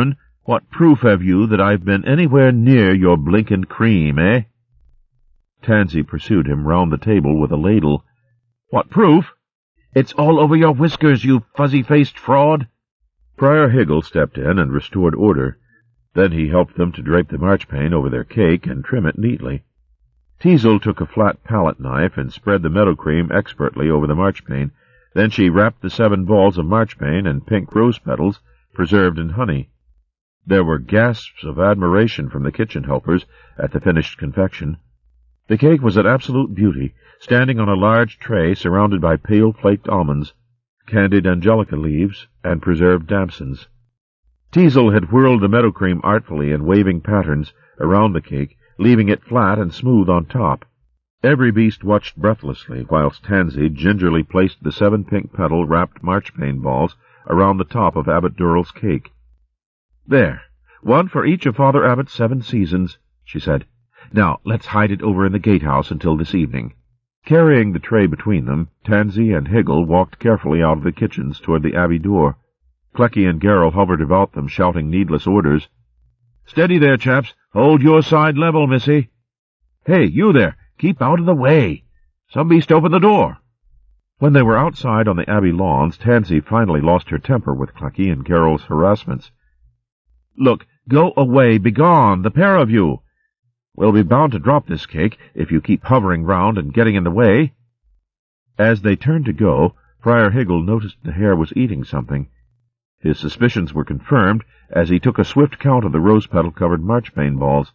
What proof have you that I've been anywhere near your blinkin' cream, eh? Tansy pursued him round the table with a ladle. What proof? It's all over your whiskers, you fuzzy-faced fraud. Friar Higgle stepped in and restored order. Then he helped them to drape the marchpane over their cake and trim it neatly. Teasel took a flat palette knife and spread the meadow cream expertly over the marchpane. Then she wrapped the 7 balls of marchpane in pink rose petals, preserved in honey. There were gasps of admiration from the kitchen helpers at the finished confection. The cake was an absolute beauty, standing on a large tray surrounded by pale flaked almonds, candied angelica leaves, and preserved damsons. Teasel had whirled the meadow cream artfully in waving patterns around the cake, leaving it flat and smooth on top. Every beast watched breathlessly, whilst Tansy gingerly placed the 7 pink petal-wrapped marchpane balls around the top of Abbot Durrell's cake. "There, 1 for each of Father Abbott's 7 seasons," she said. "Now, let's hide it over in the gatehouse until this evening." Carrying the tray between them, Tansy and Higgle walked carefully out of the kitchens toward the abbey door. Clecky and Gerald hovered about them, shouting needless orders. "Steady there, chaps. Hold your side level, missy." "Hey, you there! Keep out of the way! Some beast open the door!" When they were outside on the abbey lawns, Tansy finally lost her temper with Clecky and Gerald's harassments. "Look, go away, begone, the pair of you! We'll be bound to drop this cake if you keep hovering round and getting in the way." As they turned to go, Friar Higgle noticed the hare was eating something. His suspicions were confirmed as he took a swift count of the rose-petal-covered marchpane balls.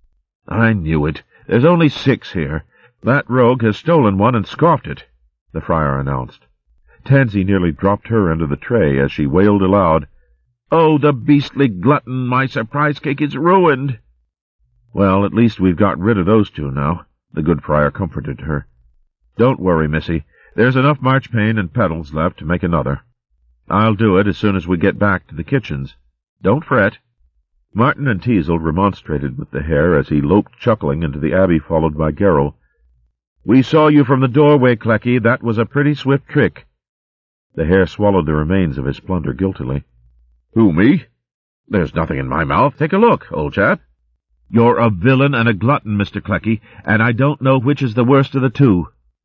"I knew it. There's only 6 here. That rogue has stolen one and scoffed it," the friar announced. Tansy nearly dropped her into the tray as she wailed aloud, "Oh, the beastly glutton! My surprise cake is ruined!" "Well, at least we've got rid of those 2 now," the good friar comforted her. "Don't worry, missy. There's enough marchpane and petals left to make another. I'll do it as soon as we get back to the kitchens. Don't fret." Martin and Teasel remonstrated with the hare as he loped chuckling into the abbey, followed by Gerald. "We saw you from the doorway, Clecky. That was a pretty swift trick." The hare swallowed the remains of his plunder guiltily. "Who, me? There's nothing in my mouth. Take a look, old chap." "You're a villain and a glutton, Mr. Clecky, and I don't know which is the worst of the 2.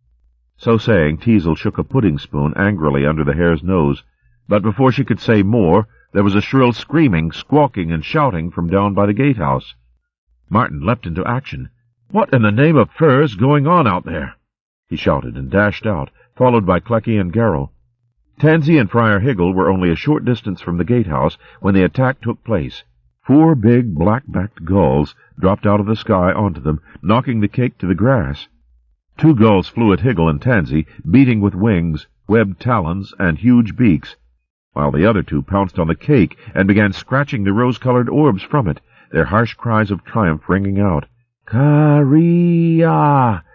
So saying, Teasel shook a pudding spoon angrily under the hare's nose, but before she could say more, there was a shrill screaming, squawking, and shouting from down by the gatehouse. Martin leapt into action. "What in the name of fur's going on out there?" he shouted, and dashed out, followed by Clecky and Gerald. Tansy and Friar Higgle were only a short distance from the gatehouse when the attack took place. 4 big, black-backed gulls dropped out of the sky onto them, knocking the cake to the grass. 2 gulls flew at Higgle and Tansy, beating with wings, webbed talons, and huge beaks, while the other 2 pounced on the cake and began scratching the rose-colored orbs from it, their harsh cries of triumph ringing out. "Karia!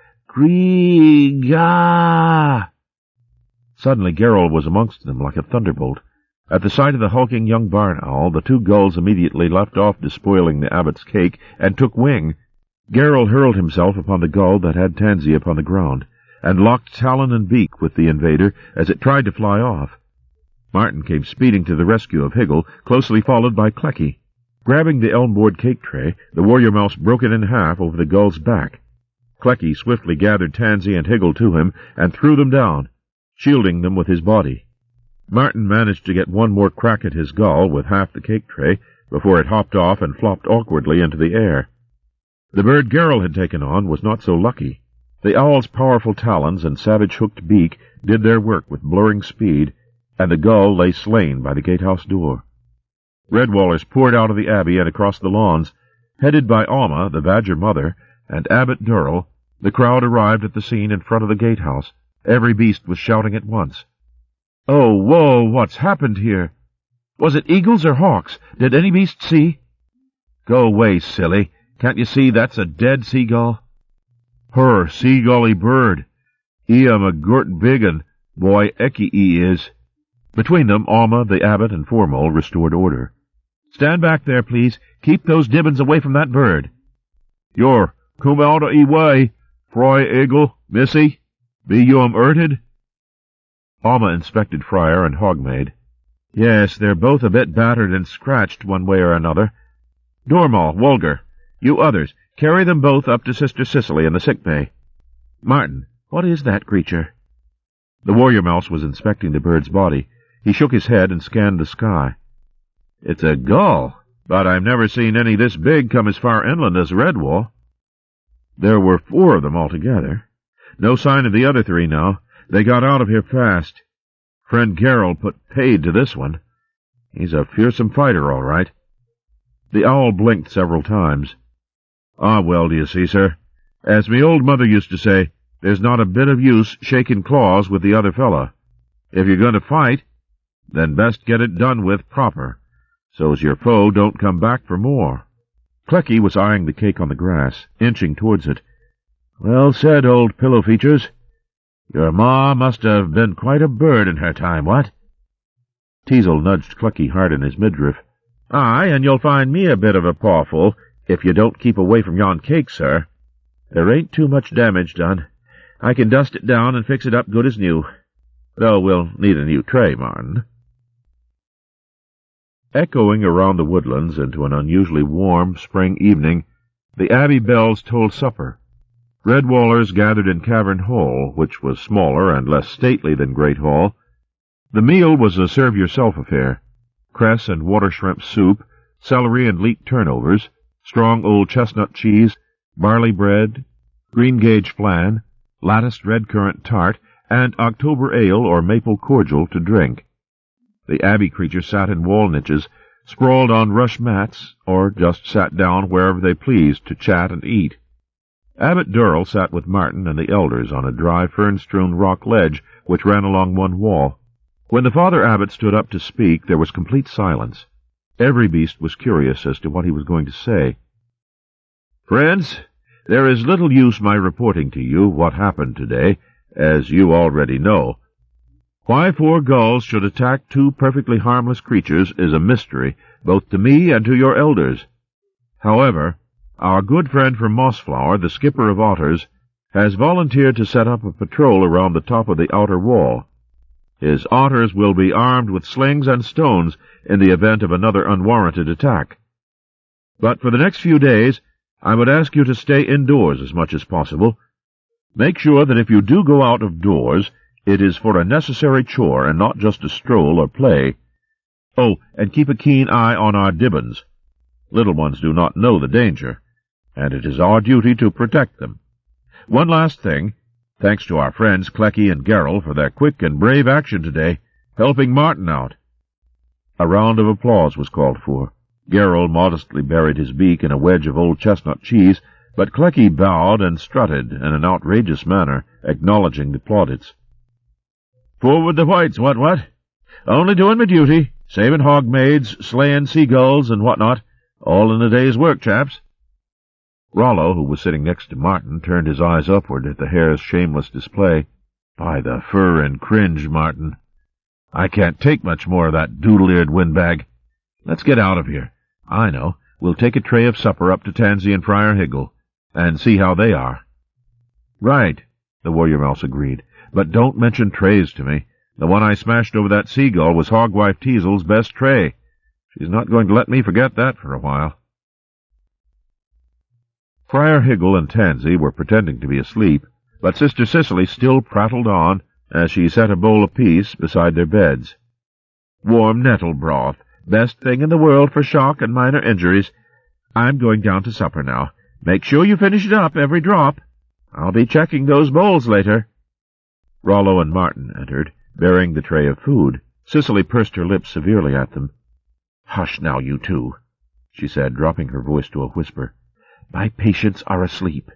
Kriga!" Suddenly Gerald was amongst them like a thunderbolt. At the sight of the hulking young barn owl, the 2 gulls immediately left off despoiling the abbot's cake and took wing. Gerald hurled himself upon the gull that had Tansy upon the ground, and locked talon and beak with the invader as it tried to fly off. Martin came speeding to the rescue of Higgle, closely followed by Clecky. Grabbing the elm-board cake tray, the warrior mouse broke it in half over the gull's back. Clecky swiftly gathered Tansy and Higgle to him and threw them down, shielding them with his body. Martin managed to get one more crack at his gull with half the cake tray before it hopped off and flopped awkwardly into the air. The bird Gerald had taken on was not so lucky. The owl's powerful talons and savage-hooked beak did their work with blurring speed, and the gull lay slain by the gatehouse door. Redwallers poured out of the abbey and across the lawns. Headed by Alma, the badger mother, and Abbot Durrell, the crowd arrived at the scene in front of the gatehouse. Every beast was shouting at once. "Oh, whoa, what's happened here? Was it eagles or hawks? Did any beast see?" "Go away, silly. Can't you see that's a dead seagull?" "Her, seagully bird. Am a gurt biggin, boy, Eki is." Between them, Alma, the abbot, and Foremole restored order. "Stand back there, please. Keep those dibbins away from that bird." "Yor, come out of way, Fry Eagle, missy. Be you 'urted?" Alma inspected Friar and Hogmaid. Yes, they're both a bit battered and scratched one way or another. Dormal, Wolger, you others, carry them both up to Sister Cicely in the sick bay. Martin, what is that creature? The warrior mouse was inspecting the bird's body. He shook his head and scanned the sky. It's a gull, but I've never seen any this big come as far inland as Redwall. There were 4 of them altogether. No sign of the other 3 now. They got out of here fast. Friend Gerald put paid to this one. He's a fearsome fighter, all right. The owl blinked several times. Ah, well, do you see, sir? As me old mother used to say, there's not a bit of use shaking claws with the other fella. If you're going to fight, then best get it done with proper, so's your foe don't come back for more. Clecky was eyeing the cake on the grass, inching towards it. Well said, old pillow features. Your ma must have been quite a bird in her time, what? Teasel nudged Clucky hard in his midriff. Aye, and you'll find me a bit of a pawful if you don't keep away from yon cake, sir. There ain't too much damage done. I can dust it down and fix it up good as new. Though we'll need a new tray, Martin. Echoing around the woodlands into an unusually warm spring evening, the Abbey bells tolled supper. Redwallers gathered in Cavern Hall, which was smaller and less stately than Great Hall. The meal was a serve-yourself affair. Cress and water shrimp soup, celery and leek turnovers, strong old chestnut cheese, barley bread, greengage flan, latticed red currant tart, and October ale or maple cordial to drink. The Abbey creatures sat in wall niches, sprawled on rush mats, or just sat down wherever they pleased to chat and eat. Abbot Durrell sat with Martin and the elders on a dry fern-strewn rock ledge which ran along one wall. When the Father Abbot stood up to speak, there was complete silence. Every beast was curious as to what he was going to say. Friends, there is little use my reporting to you what happened today, as you already know. Why 4 gulls should attack 2 perfectly harmless creatures is a mystery, both to me and to your elders. However, our good friend from Mossflower, the skipper of otters, has volunteered to set up a patrol around the top of the outer wall. His otters will be armed with slings and stones in the event of another unwarranted attack. But for the next few days, I would ask you to stay indoors as much as possible. Make sure that if you do go out of doors, it is for a necessary chore and not just a stroll or play. Oh, and keep a keen eye on our Dibbons. Little ones do not know the danger, and it is our duty to protect them. One last thing, thanks to our friends Clecky and Gerald for their quick and brave action today, helping Martin out. A round of applause was called for. Gerald modestly buried his beak in a wedge of old chestnut cheese, but Clecky bowed and strutted in an outrageous manner, acknowledging the plaudits. Forward the whites, what? Only doing my duty, saving hog-maids, slaying seagulls, and what-not, all in a day's work, chaps. Rollo, who was sitting next to Martin, turned his eyes upward at the hare's shameless display. By the fur and cringe, Martin. I can't take much more of that doodle-eared windbag. Let's get out of here. I know. We'll take a tray of supper up to Tansy and Friar Higgle, and see how they are. Right, the warrior mouse agreed. But don't mention trays to me. The one I smashed over that seagull was Hogwife Teasel's best tray. She's not going to let me forget that for a while. Friar Higgle and Tansy were pretending to be asleep, but Sister Cicely still prattled on as she set a bowl apiece beside their beds. Warm nettle broth, best thing in the world for shock and minor injuries. I'm going down to supper now. Make sure you finish it up, every drop. I'll be checking those bowls later. Rollo and Martin entered, bearing the tray of food. Cicely pursed her lips severely at them. Hush now, you two, she said, dropping her voice to a whisper. My patients are asleep.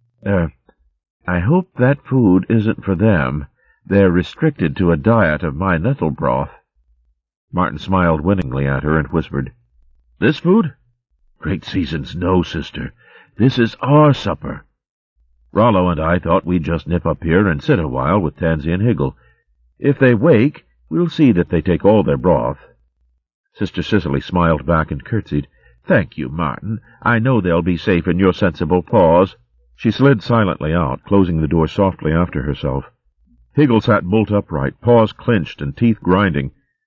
I hope that food isn't for them. They're restricted to a diet of my nettle broth. Martin smiled winningly at her and whispered, This food? Great seasons, no, sister. This is our supper. Rollo and I thought we'd just nip up here and sit a while with Tansy and Higgle. If they wake, we'll see that they take all their broth. Sister Cicely smiled back and curtsied. Thank you, Martin. I know they'll be safe in your sensible paws. She slid silently out, closing the door softly after herself. Higgle sat bolt upright, paws clenched and teeth grinding.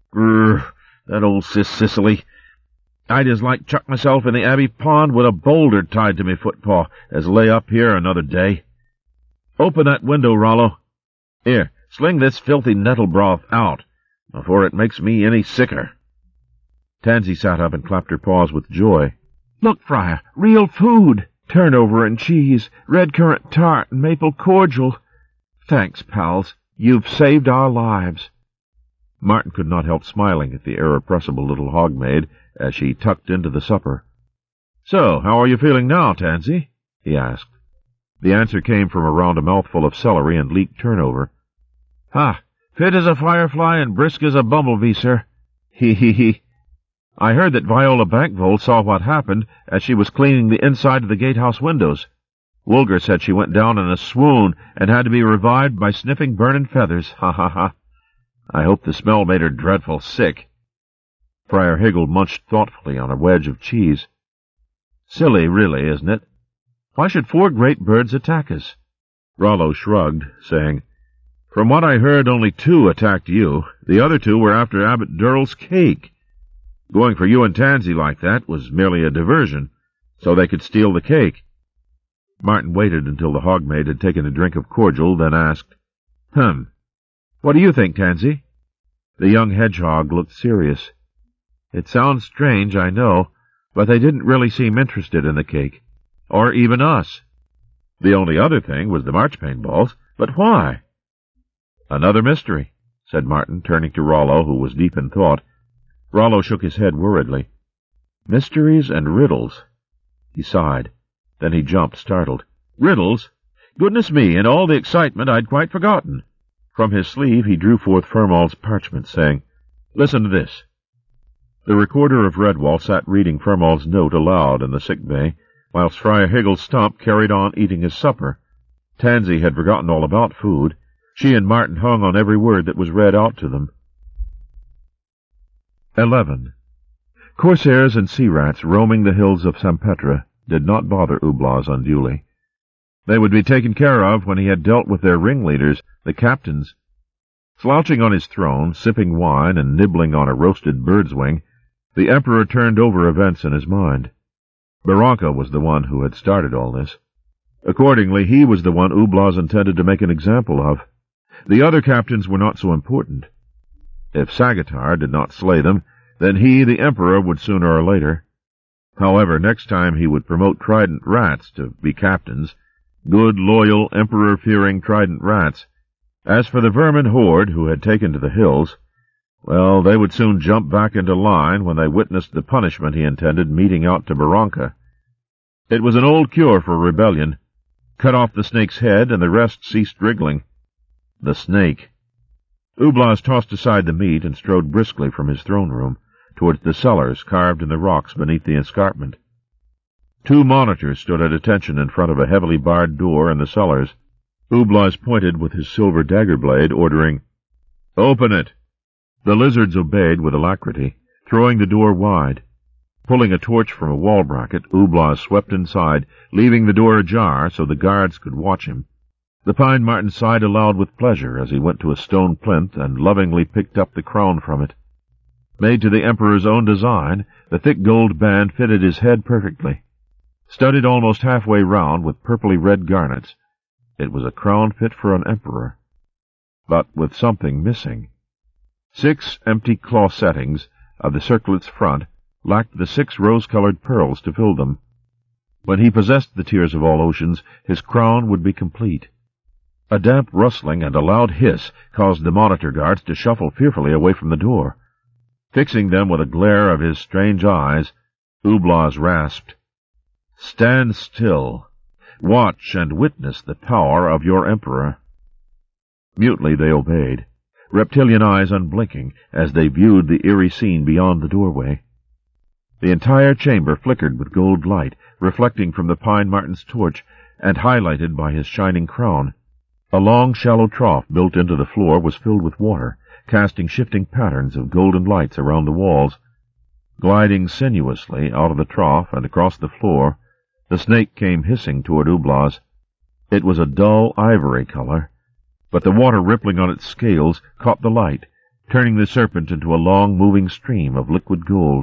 Grrr, that old Sis Cicely. I'd as like chuck myself in the Abbey Pond with a boulder tied to me footpaw as lay up here another day. Open that window, Rollo. Here, sling this filthy nettle broth out before it makes me any sicker. Tansy sat up and clapped her paws with joy. Look, Friar, real food! Turnover and cheese, red currant tart and maple cordial. Thanks, pals. You've saved our lives. Martin could not help smiling at the irrepressible little hogmaid as she tucked into the supper. So, how are you feeling now, Tansy? He asked. The answer came from around a mouthful of celery and leek turnover. Ha! Fit as a firefly and brisk as a bumblebee, sir. He. I heard that Viola Bankvold saw what happened as she was cleaning the inside of the gatehouse windows. Woolger said she went down in a swoon and had to be revived by sniffing burning feathers. Ha ha ha. I hope the smell made her dreadful sick. Friar Higgle munched thoughtfully on a wedge of cheese. Silly, really, isn't it? Why should 4 great birds attack us? Rollo shrugged, saying, From what I heard, only 2 attacked you. The other 2 were after Abbot Durrell's cake. Going for you and Tansy like that was merely a diversion, so they could steal the cake. Martin waited until the hogmaid had taken a drink of cordial, then asked, What do you think, Tansy? The young hedgehog looked serious. It sounds strange, I know, but they didn't really seem interested in the cake, or even us. The only other thing was the marchpane balls, but why? Another mystery, said Martin, turning to Rollo, who was deep in thought. Rollo shook his head worriedly. Mysteries and riddles. He sighed. Then he jumped, startled. Riddles? Goodness me, in all the excitement I'd quite forgotten. From his sleeve he drew forth Fermaul's parchment, saying, Listen to this. The recorder of Redwall sat reading Fermaul's note aloud in the sick bay, whilst Friar Higgle's stump carried on eating his supper. Tansy had forgotten all about food. She and Martin hung on every word that was read out to them. 11. Corsairs and sea-rats roaming the hills of Sampetra did not bother Ublas unduly. They would be taken care of when he had dealt with their ringleaders, the captains. Slouching on his throne, sipping wine and nibbling on a roasted bird's wing, the Emperor turned over events in his mind. Barranca was the one who had started all this. Accordingly, he was the one Ublas intended to make an example of. The other captains were not so important. If Sagitar did not slay them, then he, the Emperor, would sooner or later. However, next time he would promote Trident Rats to be captains, good, loyal, Emperor-fearing Trident Rats. As for the vermin horde who had taken to the hills, well, they would soon jump back into line when they witnessed the punishment he intended meting out to Barranca. It was an old cure for rebellion. Cut off the snake's head, and the rest ceased wriggling. The snake. Ublas tossed aside the meat and strode briskly from his throne-room towards the cellars carved in the rocks beneath the escarpment. 2 monitors stood at attention in front of a heavily barred door in the cellars. Ublas pointed with his silver dagger blade, ordering, Open it! The lizards obeyed with alacrity, throwing the door wide. Pulling a torch from a wall bracket, Ublas swept inside, leaving the door ajar so the guards could watch him. The Pine Marten sighed aloud with pleasure as he went to a stone plinth and lovingly picked up the crown from it. Made to the Emperor's own design, the thick gold band fitted his head perfectly. Studded almost halfway round with purply-red garnets, it was a crown fit for an emperor, but with something missing. 6 empty claw settings of the circlet's front lacked the 6 rose-colored pearls to fill them. When he possessed the Tears of All Oceans, his crown would be complete. A damp rustling and a loud hiss caused the monitor guards to shuffle fearfully away from the door. Fixing them with a glare of his strange eyes, Ublas rasped, Stand still. Watch and witness the power of your Emperor. Mutely they obeyed, reptilian eyes unblinking as they viewed the eerie scene beyond the doorway. The entire chamber flickered with gold light, reflecting from the Pine Marten's torch and highlighted by his shining crown. A long, shallow trough built into the floor was filled with water, casting shifting patterns of golden lights around the walls. Gliding sinuously out of the trough and across the floor, the snake came hissing toward Ublas. It was a dull ivory color, but the water rippling on its scales caught the light, turning the serpent into a long, moving stream of liquid gold.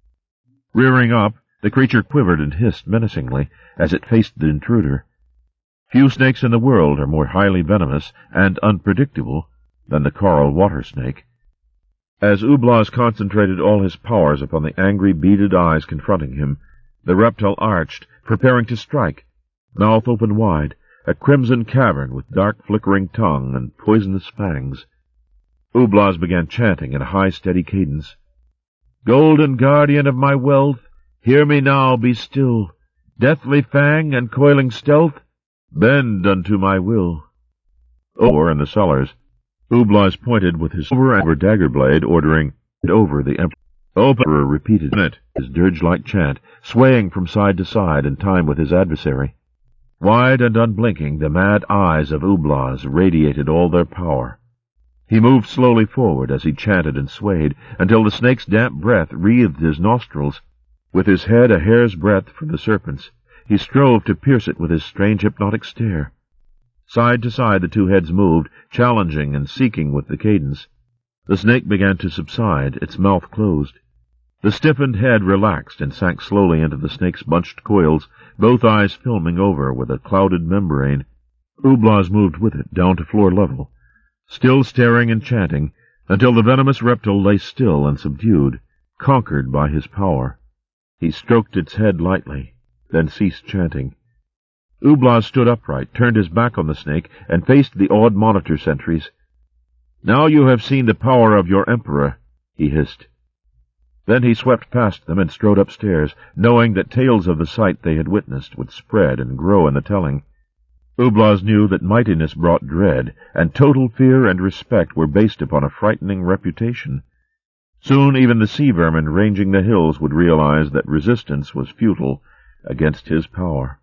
Rearing up, the creature quivered and hissed menacingly as it faced the intruder. Few snakes in the world are more highly venomous and unpredictable than the coral water snake. As Ublas concentrated all his powers upon the angry, beaded eyes confronting him, the reptile arched, preparing to strike, mouth open wide, a crimson cavern with dark flickering tongue and poisonous fangs. Ublas began chanting in a high, steady cadence. "Golden guardian of my wealth, hear me now, be still. Deathly fang and coiling stealth, bend unto my will." Over in the cellars, Ublas pointed with his silver dagger blade, ordering, "Over the Emperor." Emperor repeated it, his dirge-like chant, swaying from side to side in time with his adversary. Wide and unblinking, the mad eyes of Ublas radiated all their power. He moved slowly forward as he chanted and swayed, until the snake's damp breath wreathed his nostrils. With his head a hair's breadth from the serpent's, he strove to pierce it with his strange hypnotic stare. Side to side the two heads moved, challenging and seeking with the cadence. The snake began to subside, its mouth closed. The stiffened head relaxed and sank slowly into the snake's bunched coils, both eyes filming over with a clouded membrane. Ublas moved with it down to floor level, still staring and chanting, until the venomous reptile lay still and subdued, conquered by his power. He stroked its head lightly, then ceased chanting. Ublas stood upright, turned his back on the snake, and faced the awed monitor sentries. "Now you have seen the power of your Emperor," he hissed. Then he swept past them and strode upstairs, knowing that tales of the sight they had witnessed would spread and grow in the telling. Ublas knew that mightiness brought dread, and total fear and respect were based upon a frightening reputation. Soon even the sea vermin ranging the hills would realize that resistance was futile against his power.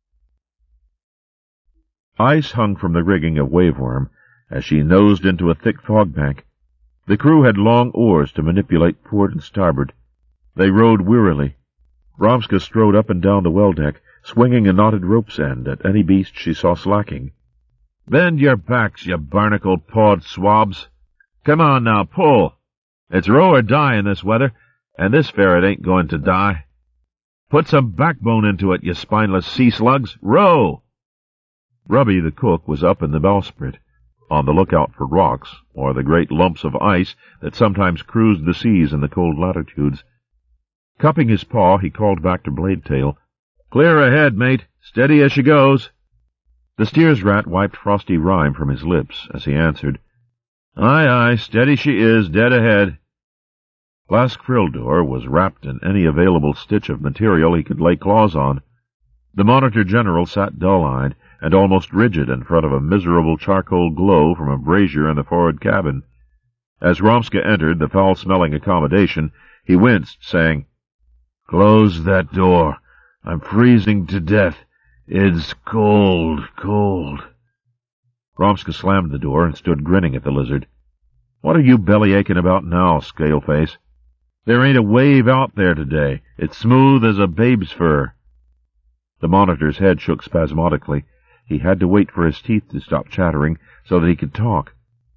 Ice hung from the rigging of Waveworm as she nosed into a thick fog bank. The crew had long oars to manipulate port and starboard. They rowed wearily. Hromska strode up and down the well deck, swinging a knotted rope's end at any beast she saw slacking. "Bend your backs, you barnacle-pawed swabs. Come on now, pull. It's row or die in this weather, and this ferret ain't going to die. Put some backbone into it, you spineless sea slugs. Row!" Rubby, the cook, was up in the bowsprit, on the lookout for rocks, or the great lumps of ice that sometimes cruised the seas in the cold latitudes. Cupping his paw, he called back to Bladetail, "Clear ahead, mate. Steady as she goes." The steer's rat wiped frosty rime from his lips as he answered, "Aye, aye, steady she is, dead ahead." Lask Frildor was wrapped in any available stitch of material he could lay claws on. The Monitor General sat dull-eyed and almost rigid in front of a miserable charcoal glow from a brazier in the forward cabin. As Hromska entered the foul-smelling accommodation, he winced, saying, "Close that door. I'm freezing to death. It's cold, cold." Hromska slammed the door and stood grinning at the lizard. "What are you belly-aching about now, Scaleface? There ain't a wave out there today. It's smooth as a babe's fur." The Monitor's head shook spasmodically. He had to wait for his teeth to stop chattering so that he could talk.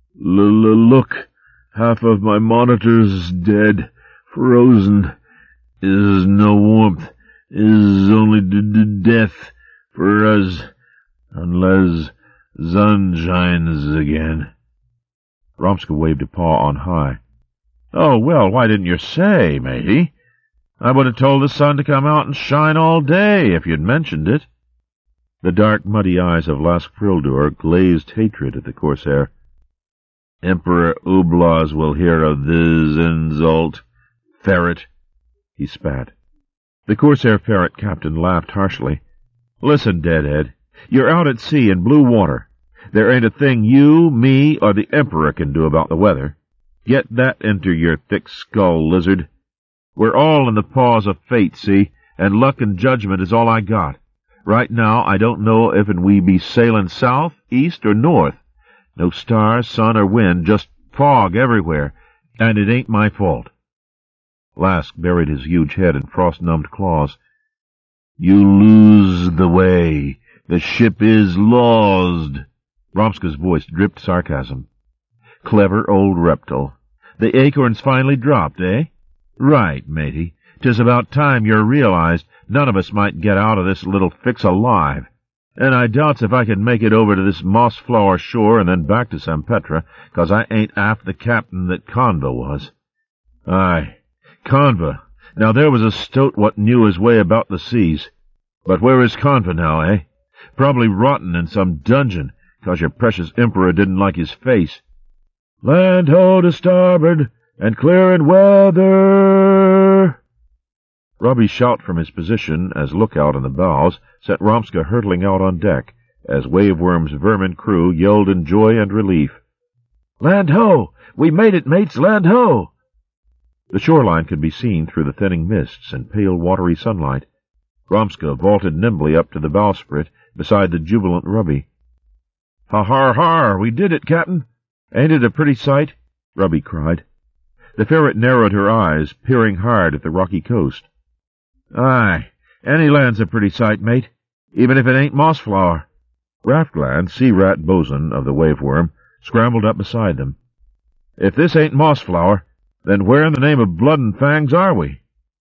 Look, half of my Monitor's dead, frozen. Is no warmth, is only death for us, unless sun shines again." Hromska waved a paw on high. "Oh, well, why didn't you say, matey? I would have told the sun to come out and shine all day if you'd mentioned it." The dark, muddy eyes of Lask Frildor glazed hatred at the Corsair. "Emperor Ublas will hear of this insult, ferret," he spat. The Corsair ferret captain laughed harshly. "Listen, Deadhead, you're out at sea in blue water. There ain't a thing you, me, or the Emperor can do about the weather. Get that into your thick skull, lizard. We're all in the paws of fate, see, and luck and judgment is all I got. Right now, I don't know if we be sailing south, east, or north. No stars, sun, or wind, just fog everywhere, and it ain't my fault." Lask buried his huge head in frost-numbed claws. "You lose the way. The ship is lost." Hromska's voice dripped sarcasm. "Clever old reptile. The acorn's finally dropped, eh? Right, matey. 'Tis about time you realized none of us might get out of this little fix alive. And I doubts if I can make it over to this moss-flower shore and then back to San Petra, 'cause I ain't aft the captain that Conva was. Aye, Conva. Now there was a stoat what knew his way about the seas. But where is Conva now, eh? Probably rotten in some dungeon, 'cause your precious emperor didn't like his face. Land ho to starboard, and clear in weather! Robbie's shout from his position as lookout in the bows sent Romska hurtling out on deck, as Waveworm's vermin crew yelled in joy and relief. Land ho! We made it, mates! Land ho! The shoreline could be seen through the thinning mists and pale watery sunlight. Romska vaulted nimbly up to the bowsprit beside the jubilant Robbie. Ha-har-har! We did it, Captain! Ain't it a pretty sight? Robbie cried. The ferret narrowed her eyes, peering hard at the rocky coast. Aye, any land's a pretty sight, mate, even if it ain't Mossflower. Raftland, sea-rat bosun of the Waveworm, scrambled up beside them. If this ain't Mossflower, then where in the name of blood and fangs are we?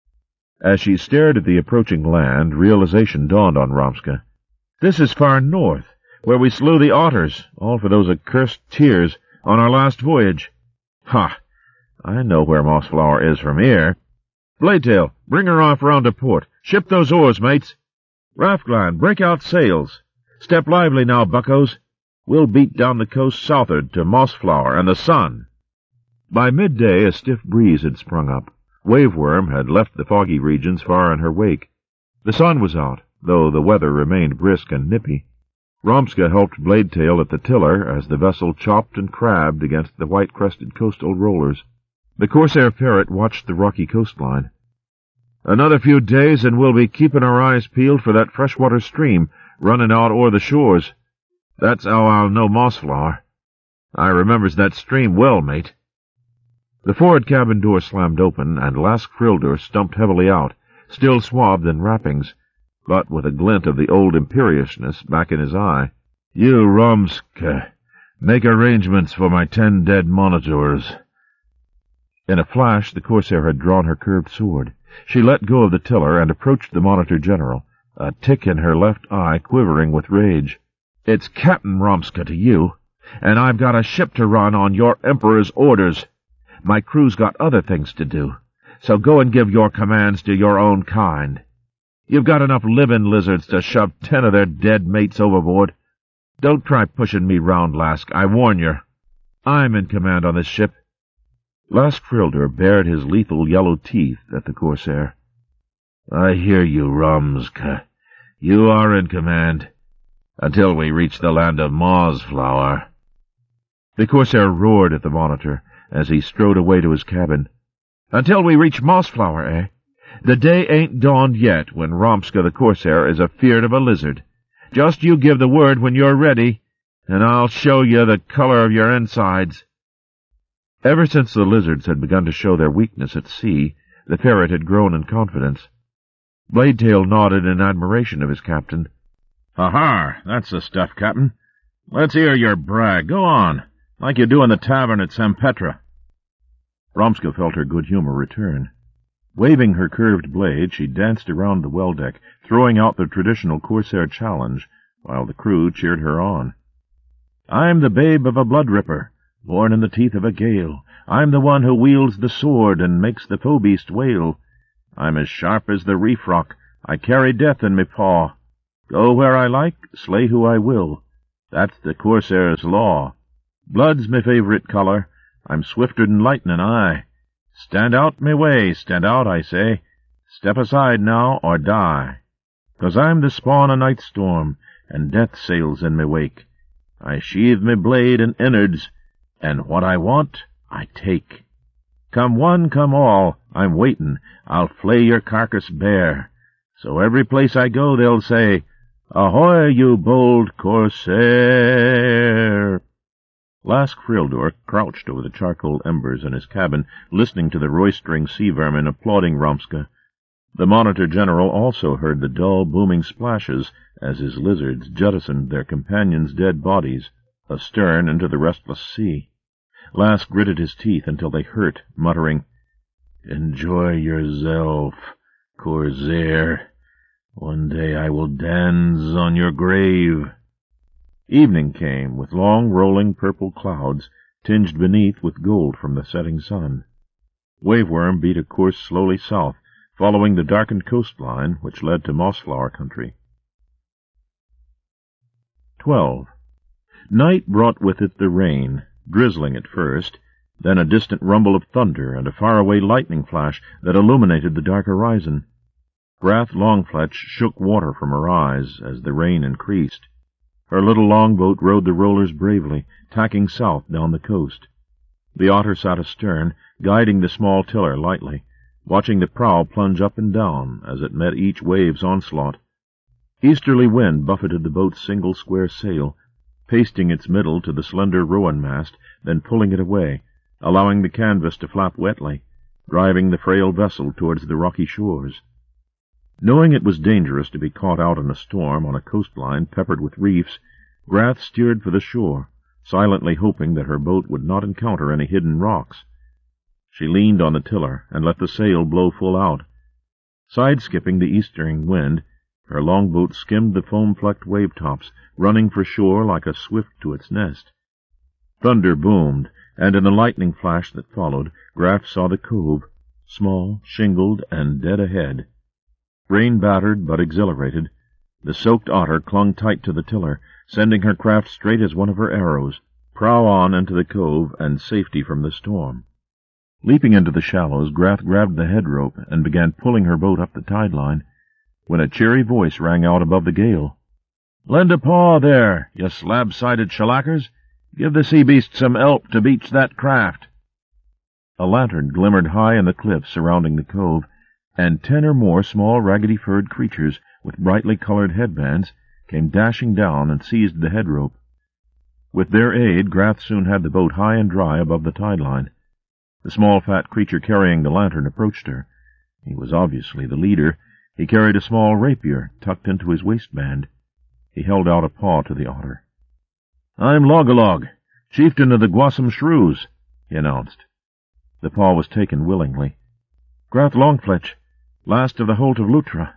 As she stared at the approaching land, realization dawned on Romska. This is far north, where we slew the otters, all for those accursed tears, on our last voyage. Ha! I know where Mossflower is from here. Bladetail, bring her off round to port. Ship those oars, mates. Raftland, break out sails. Step lively now, buckos. We'll beat down the coast southward to Mossflower and the sun. By midday a stiff breeze had sprung up. Waveworm had left the foggy regions far in her wake. The sun was out, though the weather remained brisk and nippy. Romska helped Bladetail at the tiller as the vessel chopped and crabbed against the white-crested coastal rollers. The Corsair ferret watched the rocky coastline. Another few days and we'll be keeping our eyes peeled for that freshwater stream running out o'er the shores. That's how I'll know Mossflower. I remembers that stream well, mate. The forward cabin door slammed open, and Lask Frildur stumped heavily out, still swathed in wrappings, but with a glint of the old imperiousness back in his eye. You, Romska, make arrangements for my 10 dead monitors. In a flash, the Corsair had drawn her curved sword. She let go of the tiller and approached the Monitor General, a tick in her left eye quivering with rage. It's Captain Romska to you, and I've got a ship to run on your Emperor's orders. My crew's got other things to do, so go and give your commands to your own kind. You've got enough living lizards to shove 10 of their dead mates overboard. Don't try pushing me round, Lask, I warn you. I'm in command on this ship. Lask Frildur bared his lethal yellow teeth at the Corsair. I hear you, Romska. You are in command, until we reach the land of Mossflower. The Corsair roared at the Monitor as he strode away to his cabin. Until we reach Mossflower, eh? The day ain't dawned yet when Romska the Corsair is afeard of a lizard. Just you give the word when you're ready, and I'll show you the color of your insides. Ever since the lizards had begun to show their weakness at sea, the ferret had grown in confidence. Bladetail nodded in admiration of his captain. Ha-ha, that's the stuff, Captain. Let's hear your brag. Go on, like you do in the tavern at San Petra. Romska felt her good humor return. Waving her curved blade, she danced around the well-deck, throwing out the traditional Corsair challenge, while the crew cheered her on. I'm the babe of a blood-ripper, born in the teeth of a gale. I'm the one who wields the sword and makes the foe-beast wail. I'm as sharp as the reef rock. I carry death in me paw. Go where I like, slay who I will. That's the Corsair's law. Blood's me favourite colour. I'm swifter than lightning, aye. Stand out me way, stand out, I say. Step aside now, or die. 'Cause I'm the spawn o' night storm, and death sails in me wake. I sheathe me blade in innards, and what I want, I take. Come one, come all, I'm waitin', I'll flay your carcass bare. So every place I go they'll say, Ahoy, you bold Corsair! Lask Frildur crouched over the charcoal embers in his cabin, listening to the roistering sea-vermin applauding Romska. The Monitor General also heard the dull, booming splashes as his lizards jettisoned their companions' dead bodies, astern into the restless sea. Lass gritted his teeth until they hurt, muttering, "Enjoy yourself, Corsair. One day I will dance on your grave." Evening came, with long, rolling purple clouds, tinged beneath with gold from the setting sun. Waveworm beat a course slowly south, following the darkened coastline which led to mossflower country. 12. Night brought with it the rain, drizzling at first, then a distant rumble of thunder and a faraway lightning flash that illuminated the dark horizon. Grath Longfletch shook water from her eyes as the rain increased. Her little longboat rode the rollers bravely, tacking south down the coast. The Otter sat astern, guiding the small tiller lightly, watching the prow plunge up and down as it met each wave's onslaught. Easterly wind buffeted the boat's single square sail, pasting its middle to the slender rowan mast, then pulling it away, allowing the canvas to flap wetly, driving the frail vessel towards the rocky shores. Knowing it was dangerous to be caught out in a storm on a coastline peppered with reefs, Grath steered for the shore, silently hoping that her boat would not encounter any hidden rocks. She leaned on the tiller and let the sail blow full out. Side-skipping the eastering wind, her longboat skimmed the foam-flecked wave-tops, running for shore like a swift to its nest. Thunder boomed, and in the lightning flash that followed, Graff saw the cove, small, shingled, and dead ahead. Rain-battered but exhilarated, the soaked Otter clung tight to the tiller, sending her craft straight as one of her arrows, prow on into the cove and safety from the storm. Leaping into the shallows, Grath grabbed the head rope and began pulling her boat up the tide line, when a cheery voice rang out above the gale. "Lend a paw there, you slab-sided shellackers! Give the sea beast some help to beach that craft!" A lantern glimmered high in the cliffs surrounding the cove, and 10 or more small raggedy-furred creatures with brightly colored headbands came dashing down and seized the head rope. With their aid, Grath soon had the boat high and dry above the tide line. The small fat creature carrying the lantern approached her. He was obviously the leader. He carried a small rapier tucked into his waistband. He held out a paw to the Otter. "I'm Logalog, chieftain of the Gwasam Shrews," he announced. The paw was taken willingly. "Grath Longfletch, last of the Holt of Lutra."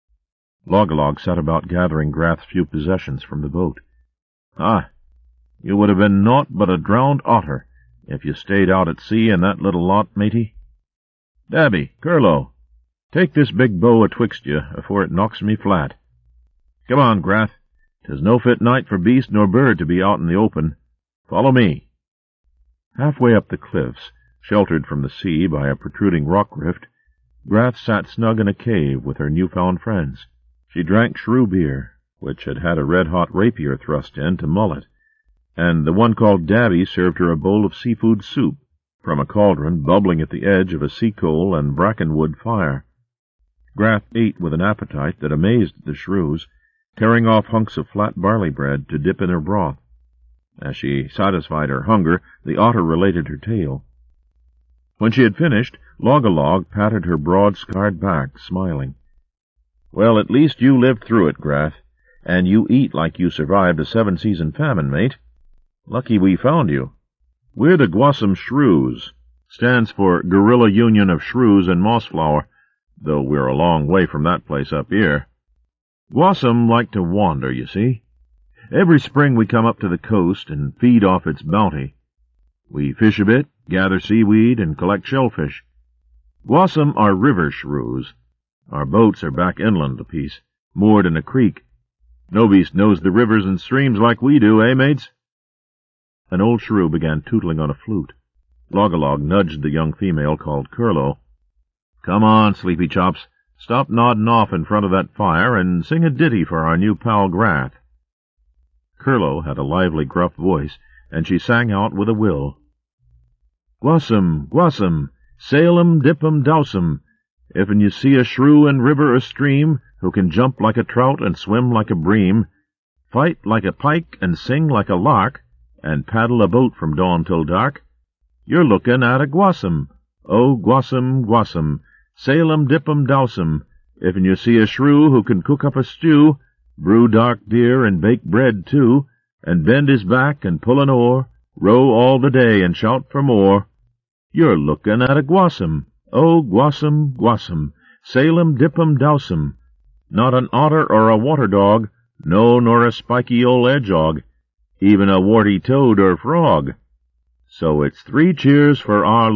Logalog set about gathering Grath's few possessions from the boat. "Ah, you would have been naught but a drowned otter if you stayed out at sea in that little lot, matey. Dabby, Curlo, take this big bow atwixt you afore it knocks me flat. Come on, Grath. 'Tis no fit night for beast nor bird to be out in the open. Follow me." Halfway up the cliffs, sheltered from the sea by a protruding rock rift, Grath sat snug in a cave with her new-found friends. She drank shrew beer, which had had a red-hot rapier thrust in to mull it, and the one called Dabby served her a bowl of seafood soup from a cauldron bubbling at the edge of a sea-coal and brackenwood fire. Grath ate with an appetite that amazed the shrews, tearing off hunks of flat barley bread to dip in her broth. As she satisfied her hunger, the Otter related her tale. When she had finished, Logalog patted her broad, scarred back, smiling. "Well, at least you lived through it, Grath, and you eat like you survived a 7-season famine, mate. Lucky we found you. We're the Gwasam Shrews. Stands for Guerrilla Union of Shrews and Mossflower, though we're a long way from that place up here. Gwasam like to wander, you see. Every spring we come up to the coast and feed off its bounty. We fish a bit, gather seaweed, and collect shellfish. Gwasam are river shrews. Our boats are back inland a piece, moored in a creek. No beast knows the rivers and streams like we do, eh, mates?" An old shrew began tootling on a flute. Logalog nudged the young female called Curlo. "Come on, sleepy chops. Stop nodding off in front of that fire and sing a ditty for our new pal Grath." Curlo had a lively, gruff voice, and she sang out with a will. "Gwasam, Gwasam, sail 'em, dip 'em, douse 'em. If'n you see a shrew in river or stream, who can jump like a trout and swim like a bream, fight like a pike and sing like a lark, and paddle a boat from dawn till dark, you're looking at a Gwasam. Oh, Gwasam, Gwasam, sail 'em, dip 'em, douse 'em. If'n you see a shrew who can cook up a stew, brew dark beer and bake bread too, and bend his back and pull an oar, row all the day and shout for more. You're looking at a Gwassom, oh Gwassom, Gwassom, sail 'em, dip 'em, douse 'em. Not an otter or a water dog, no, nor a spiky old hedgehog, even a warty toad or frog. So it's 3 cheers for our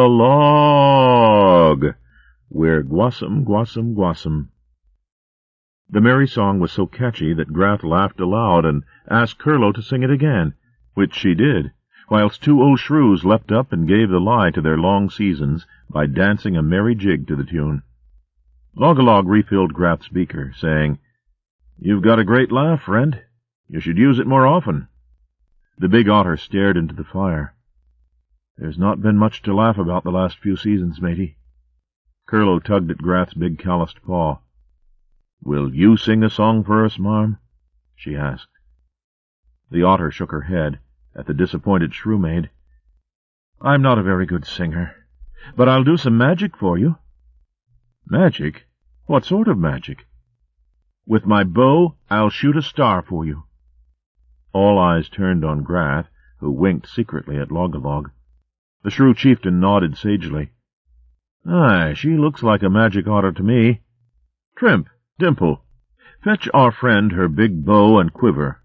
log-a-log. We're Gwassom, Gwassom, Gwassom. The merry song was so catchy that Grath laughed aloud and asked Curlo to sing it again, which she did, whilst 2 old shrews leapt up and gave the lie to their long seasons by dancing a merry jig to the tune. Log-a-log refilled Grath's beaker, saying, "You've got a great laugh, friend. You should use it more often." The big otter stared into the fire. "There's not been much to laugh about the last few seasons, matey." Curlo tugged at Grath's big calloused paw. "Will you sing a song for us, marm?" she asked. The otter shook her head at the disappointed shrew maid. "I'm not a very good singer, but I'll do some magic for you." "Magic? What sort of magic?" "With my bow, I'll shoot a star for you." All eyes turned on Grath, who winked secretly at Log-a-log. The shrew chieftain nodded sagely. "Aye, she looks like a magic otter to me. Trimp, Dimple, fetch our friend her big bow and quiver."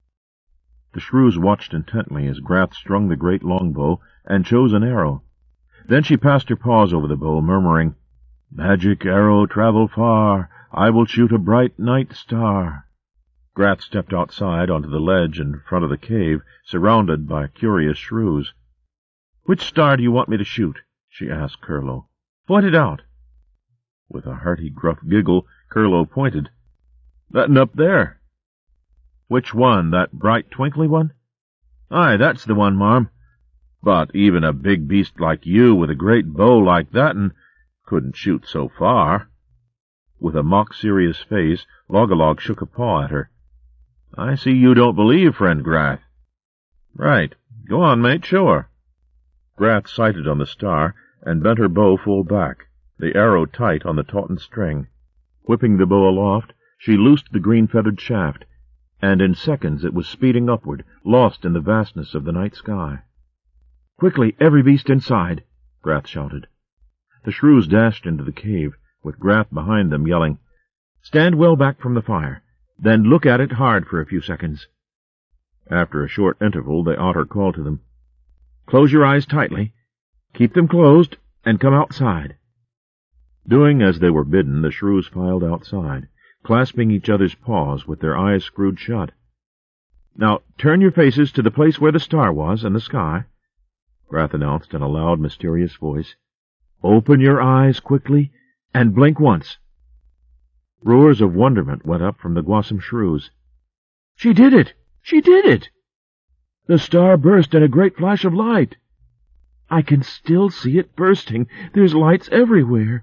The shrews watched intently as Grath strung the great longbow and chose an arrow. Then she passed her paws over the bow, murmuring, "Magic arrow, travel far, I will shoot a bright night star." Grath stepped outside onto the ledge in front of the cave, surrounded by curious shrews. "Which star do you want me to shoot?" she asked Curlo. "Point it out." With a hearty gruff giggle, Curlo pointed. "That up there." "Which one, that bright twinkly one?" "Aye, that's the one, marm. But even a big beast like you with a great bow like that'n couldn't shoot so far." With a mock-serious face, Log-a-log shook a paw at her. "I see you don't believe, friend Grath." "Right. Go on, mate, show her." Grath sighted on the star and bent her bow full back, the arrow tight on the tautened string. Whipping the bow aloft, she loosed the green-feathered shaft, and in seconds it was speeding upward, lost in the vastness of the night sky. "Quickly, every beast inside!" Grath shouted. The shrews dashed into the cave, with Grath behind them, yelling, "Stand well back from the fire, then look at it hard for a few seconds." After a short interval, the otter called to them, "Close your eyes tightly. Keep them closed, and come outside." Doing as they were bidden, the shrews filed outside, clasping each other's paws with their eyes screwed shut. "Now turn your faces to the place where the star was in the sky," Grath announced in a loud, mysterious voice. "Open your eyes quickly, and blink once." Roars of wonderment went up from the Gwassom shrews. "She did it! She did it! The star burst in a great flash of light. I can still see it bursting. There's lights everywhere."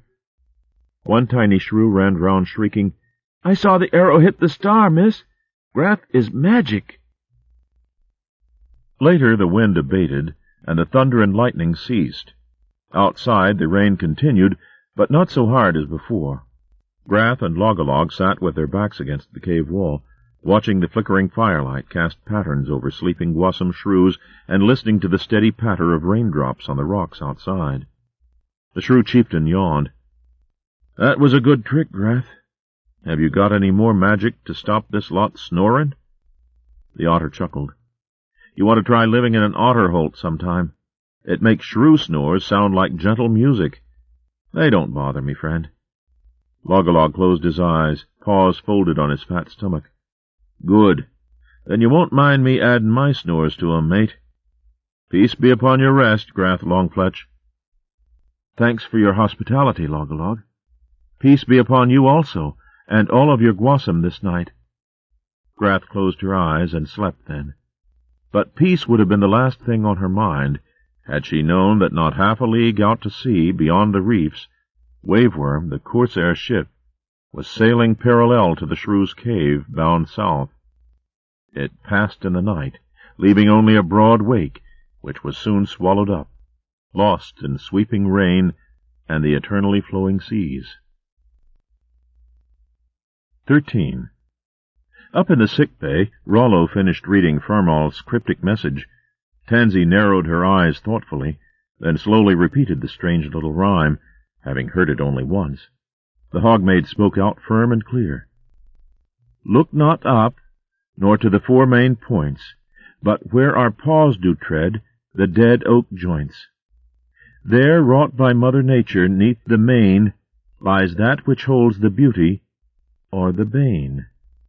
One tiny shrew ran round shrieking, "I saw the arrow hit the star, miss. Grath is magic." Later the wind abated, and the thunder and lightning ceased. Outside the rain continued, but not so hard as before. Grath and Log-a-log sat with their backs against the cave wall, watching the flickering firelight cast patterns over sleeping Gwassom shrews and listening to the steady patter of raindrops on the rocks outside. The shrew chieftain yawned. "That was a good trick, Grath. Have you got any more magic to stop this lot snoring?" The otter chuckled. "You want to try living in an otter holt sometime. It makes shrew snores sound like gentle music. They don't bother me, friend." Log-a-log closed his eyes, paws folded on his fat stomach. "Good. Then you won't mind me adding my snores to 'em, mate." "Peace be upon your rest, Grath Longfletch." "Thanks for your hospitality, Log-a-log. Peace be upon you also, and all of your Gwassom this night." Grath closed her eyes and slept then. But peace would have been the last thing on her mind, had she known that not half a league out to sea, beyond the reefs, Waveworm, the corsair ship, was sailing parallel to the shrew's cave, bound south. It passed in the night, leaving only a broad wake, which was soon swallowed up, lost in sweeping rain and the eternally flowing seas. 13. Up in the sick bay, Rollo finished reading Fermal's cryptic message. Tansy narrowed her eyes thoughtfully, then slowly repeated the strange little rhyme, having heard it only once. The Hogmaid spoke out firm and clear. "Look not up, nor to the four main points, but where our paws do tread the dead oak joints. There, wrought by Mother Nature, 'neath the mane, lies that which holds the beauty or the bane."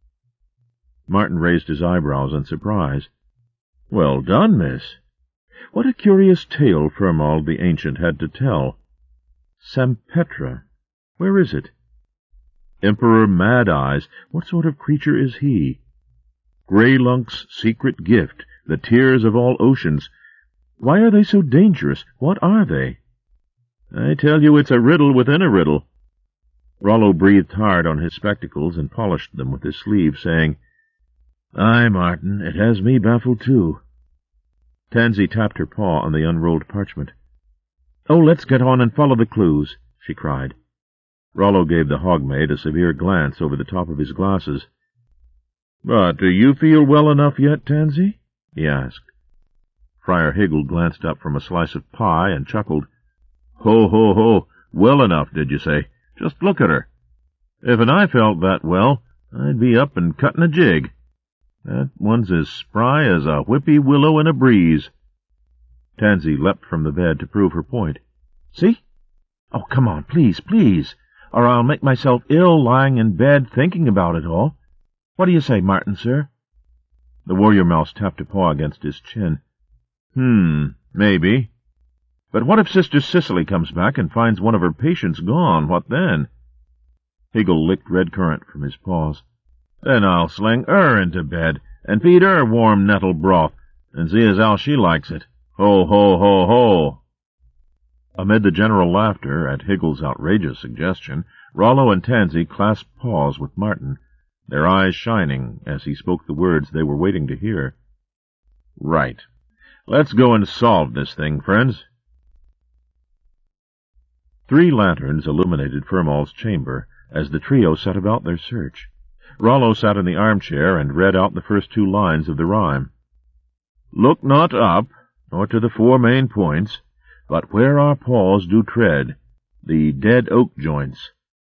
Martin raised his eyebrows in surprise. "Well done, miss. What a curious tale Fermald the Ancient had to tell. Sampetra, where is it? Emperor Mad-Eyes, what sort of creature is he? Greylunk's secret gift, the tears of all oceans. Why are they so dangerous? What are they? I tell you it's a riddle within a riddle." Rollo breathed hard on his spectacles and polished them with his sleeve, saying, "Aye, Martin, it has me baffled too." Tansy tapped her paw on the unrolled parchment. "Oh, let's get on and follow the clues," she cried. Rollo gave the Hogmaid a severe glance over the top of his glasses. "But do you feel well enough yet, Tansy?" he asked. Friar Higgle glanced up from a slice of pie and chuckled. "Ho, ho, ho! Well enough, did you say? Just look at her. If I felt that well, I'd be up and cutting a jig. That one's as spry as a whippy willow in a breeze." Tansy leapt from the bed to prove her point. "See? Oh, come on, please, please, or I'll make myself ill lying in bed thinking about it all. What do you say, Martin, sir?" The warrior mouse tapped a paw against his chin. Maybe. But what if Sister Cicely comes back and finds one of her patients gone? What then?" Higgle licked red currant from his paws. "Then I'll sling her into bed and feed her warm nettle broth and see as how she likes it. Ho, ho, ho, ho!" Amid the general laughter at Higgle's outrageous suggestion, Rollo and Tansy clasped paws with Martin, their eyes shining as he spoke the words they were waiting to hear. "Right. Let's go and solve this thing, friends." 3 lanterns illuminated Fermald's chamber as the trio set about their search. Rollo sat in the armchair and read out the first 2 lines of the rhyme. "Look not up, nor to the 4 main points, but where our paws do tread, the dead oak joints."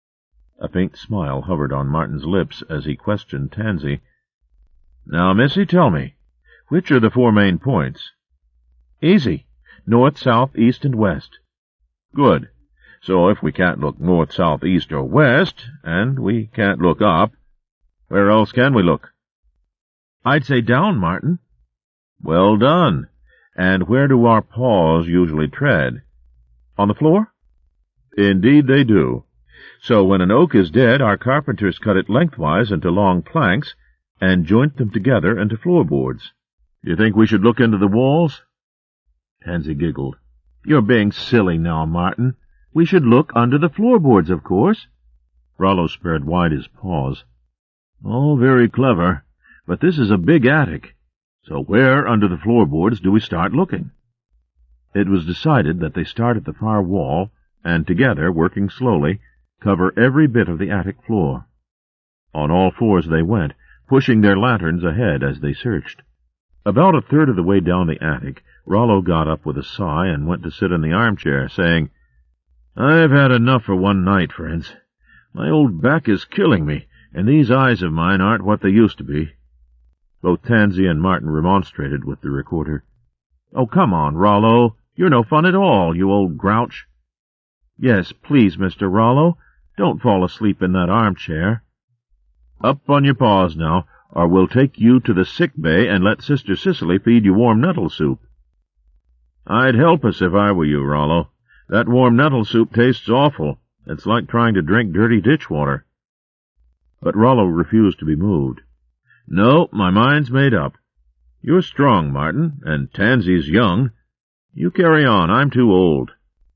A faint smile hovered on Martin's lips as he questioned Tansy. "Now, missy, tell me, which are the 4 main points?" "Easy. North, south, east, and west." "Good. So if we can't look north, south, east, or west, and we can't look up, where else can we look?" "I'd say down, Martin." "Well done. And where do our paws usually tread?" "On the floor?" "Indeed they do. So when an oak is dead, our carpenters cut it lengthwise into long planks and joint them together into floorboards. You think we should look into the walls?" Tansy giggled. "You're being silly now, Martin. We should look under the floorboards, of course." Rollo spread wide his paws. "All very clever, but this is a big attic. So where under the floorboards do we start looking?" It was decided that they start at the far wall, and together, working slowly, cover every bit of the attic floor. On all 4s they went, pushing their lanterns ahead as they searched. About a third of the way down the attic, Rollo got up with a sigh and went to sit in the armchair, saying, "I've had enough for one night, friends. My old back is killing me, and these eyes of mine aren't what they used to be." Both Tansy and Martin remonstrated with the recorder. "Oh, come on, Rollo. You're no fun at all, you old grouch." "Yes, please, Mr. Rollo. Don't fall asleep in that armchair." "Up on your paws now, or we'll take you to the sick bay and let Sister Cicely feed you warm nettle soup." "I'd help us if I were you, Rollo. That warm nettle soup tastes awful. It's like trying to drink dirty ditch water." But Rollo refused to be moved. "No, my mind's made up. You're strong, Martin, and Tansy's young. You carry on. I'm too old."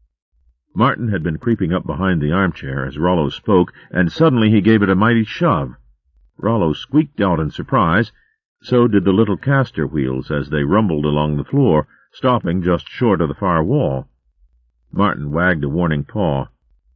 Martin had been creeping up behind the armchair as Rollo spoke, and suddenly he gave it a mighty shove. Rollo squeaked out in surprise. So did the little caster wheels as they rumbled along the floor, stopping just short of the far wall. Martin wagged a warning paw.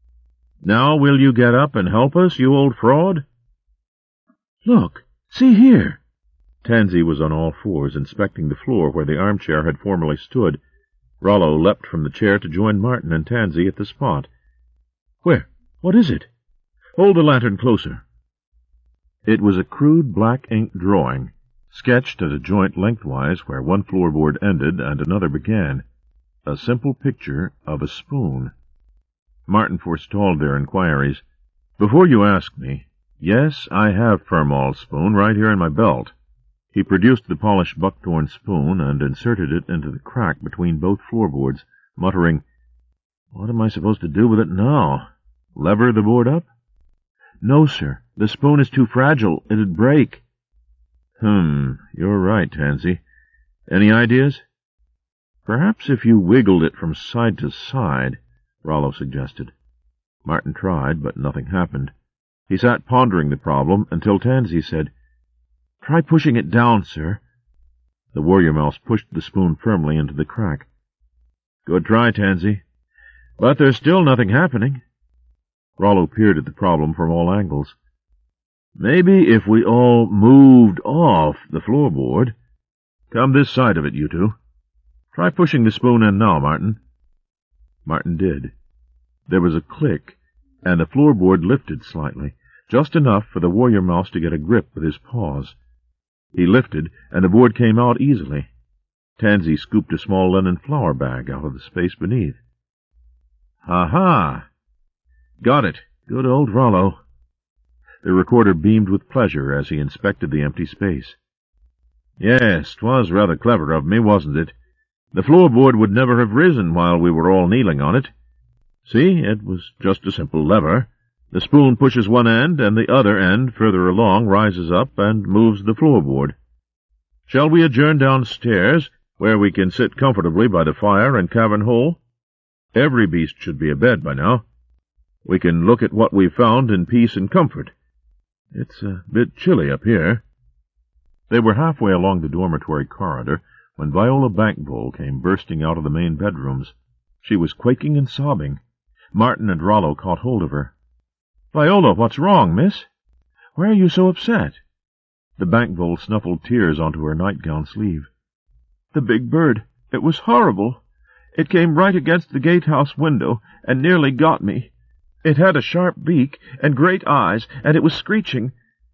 "Now will you get up and help us, you old fraud?" "Look, see here." Tansy was on all fours, inspecting the floor where the armchair had formerly stood. Rollo leapt from the chair to join Martin and Tansy at the spot. "Where? What is it? Hold the lantern closer." It was a crude black-ink drawing, sketched at a joint lengthwise where one floorboard ended and another began. A simple picture of a spoon. Martin forestalled their inquiries. "Before you ask me, yes, I have Fermoll's spoon right here in my belt." He produced the polished buckthorn spoon and inserted it into the crack between both floorboards, muttering, "What am I supposed to do with it now? Lever the board up?" "No, sir. The spoon is too fragile. It'd break." You're right, Tansy. Any ideas?" "Perhaps if you wiggled it from side to side," Rollo suggested. Martin tried, but nothing happened. He sat pondering the problem until Tansy said, "Try pushing it down, sir." The warrior mouse pushed the spoon firmly into the crack. "Good try, Tansy. But there's still nothing happening." Rollo peered at the problem from all angles. "Maybe if we all moved off the floorboard—" "Come this side of it, you two. Try pushing the spoon in now, Martin." Martin did. There was a click, and the floorboard lifted slightly, just enough for the warrior mouse to get a grip with his paws. He lifted, and the board came out easily. Tansy scooped a small linen flour bag out of the space beneath. "Ha-ha! Got it. Good old Rollo." The recorder beamed with pleasure as he inspected the empty space. "Yes, 'twas rather clever of me, wasn't it? The floorboard would never have risen while we were all kneeling on it. See, it was just a simple lever. The spoon pushes one end, and the other end, further along, rises up and moves the floorboard. Shall we adjourn downstairs, where we can sit comfortably by the fire and cavern hole? Every beast should be abed by now. We can look at what we've found in peace and comfort. It's a bit chilly up here." They were halfway along the dormitory corridor when Viola Bankbowl came bursting out of the main bedrooms. She was quaking and sobbing. Martin and Rollo caught hold of her. "Viola, what's wrong, miss? Why are you so upset?" The Bankbowl snuffled tears onto her nightgown sleeve. "The big bird. It was horrible. It came right against the gatehouse window and nearly got me. It had a sharp beak and great eyes, and it was screeching,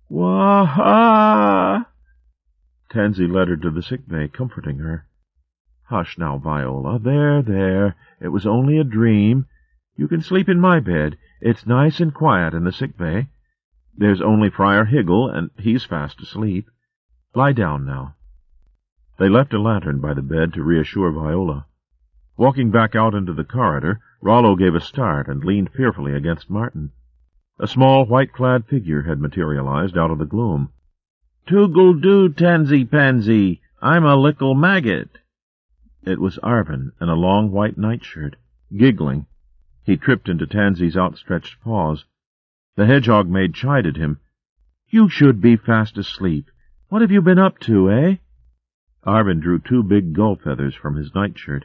'Wah-ha!'" Tansy led her to the sick bay, comforting her. "Hush now, Viola. There. It was only a dream. You can sleep in my bed. It's nice and quiet in the sick bay. There's only Friar Higgle, and he's fast asleep. Lie down now." They left a lantern by the bed to reassure Viola. Walking back out into the corridor, Rollo gave a start and leaned fearfully against Martin. A small, white-clad figure had materialized out of the gloom. "Toogle-doo, Tansy-Pansy, I'm a lickle maggot." It was Arvin in a long white nightshirt. Giggling, he tripped into Tansy's outstretched paws. The hedgehog maid chided him. "You should be fast asleep. What have you been up to, eh?" Arvin drew 2 big gull feathers from his nightshirt.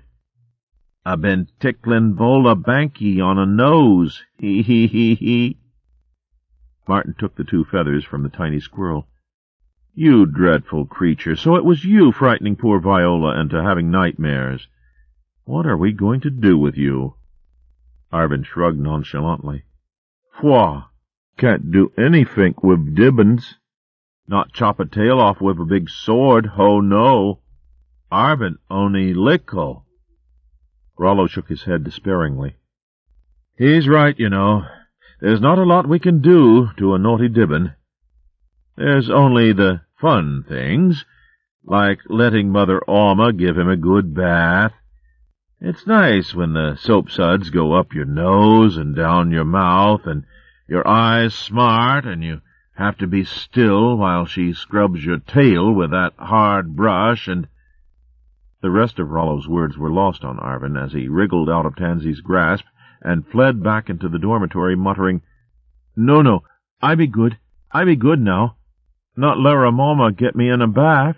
"I been ticklin' Vola Banky on a nose, he. Martin took the 2 feathers from the tiny squirrel. "You dreadful creature, so it was you frightening poor Viola into having nightmares. What are we going to do with you?" Arvin shrugged nonchalantly. "Pwah! Can't do anythink with Dibbins. Not chop a tail off with a big sword, ho no. Arvin only lickle." Rollo shook his head despairingly. "He's right, you know. There's not a lot we can do to a naughty Dibbin. There's only the fun things, like letting Mother Alma give him a good bath. It's nice when the soap-suds go up your nose and down your mouth, and your eyes smart, and you have to be still while she scrubs your tail with that hard brush, and—" The rest of Rollo's words were lost on Arvin as he wriggled out of Tansy's grasp and fled back into the dormitory, muttering, No, I be good now. Not Lara Mama get me in a bath."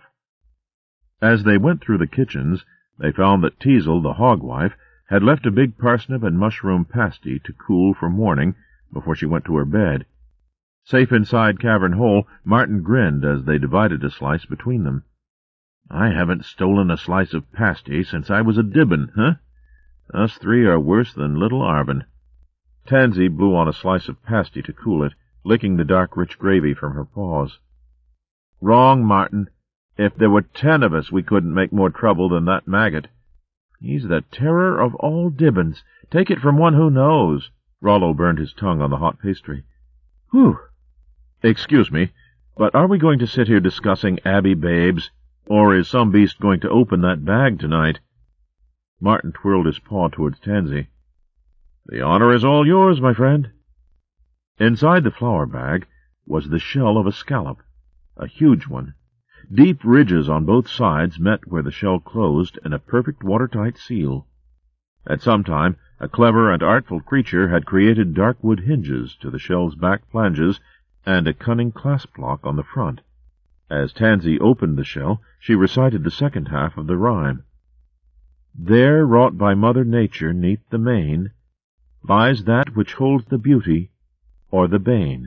As they went through the kitchens, they found that Teasel, the hog-wife, had left a big parsnip and mushroom pasty to cool for morning before she went to her bed. Safe inside Cavern Hole, Martin grinned as they divided a slice between them. "I haven't stolen a slice of pasty since I was a Dibbin, huh? Us three are worse than little Arvin." Tansy blew on a slice of pasty to cool it, licking the dark, rich gravy from her paws. "Wrong, Martin. If there were 10 of us, we couldn't make more trouble than that maggot. He's the terror of all Dibbins. Take it from one who knows." Rollo burned his tongue on the hot pastry. "Whew! Excuse me, but are we going to sit here discussing Abbey babes, or is some beast going to open that bag tonight?" Martin twirled his paw towards Tansy. "The honor is all yours, my friend." Inside the flour bag was the shell of a scallop, a huge one. Deep ridges on both sides met where the shell closed in a perfect watertight seal. At some time, a clever and artful creature had created dark wood hinges to the shell's back flanges and a cunning clasp lock on the front. As Tansy opened the shell, she recited the second half of the rhyme. "There, wrought by Mother Nature 'neath the main, lies that which holds the beauty or the bane."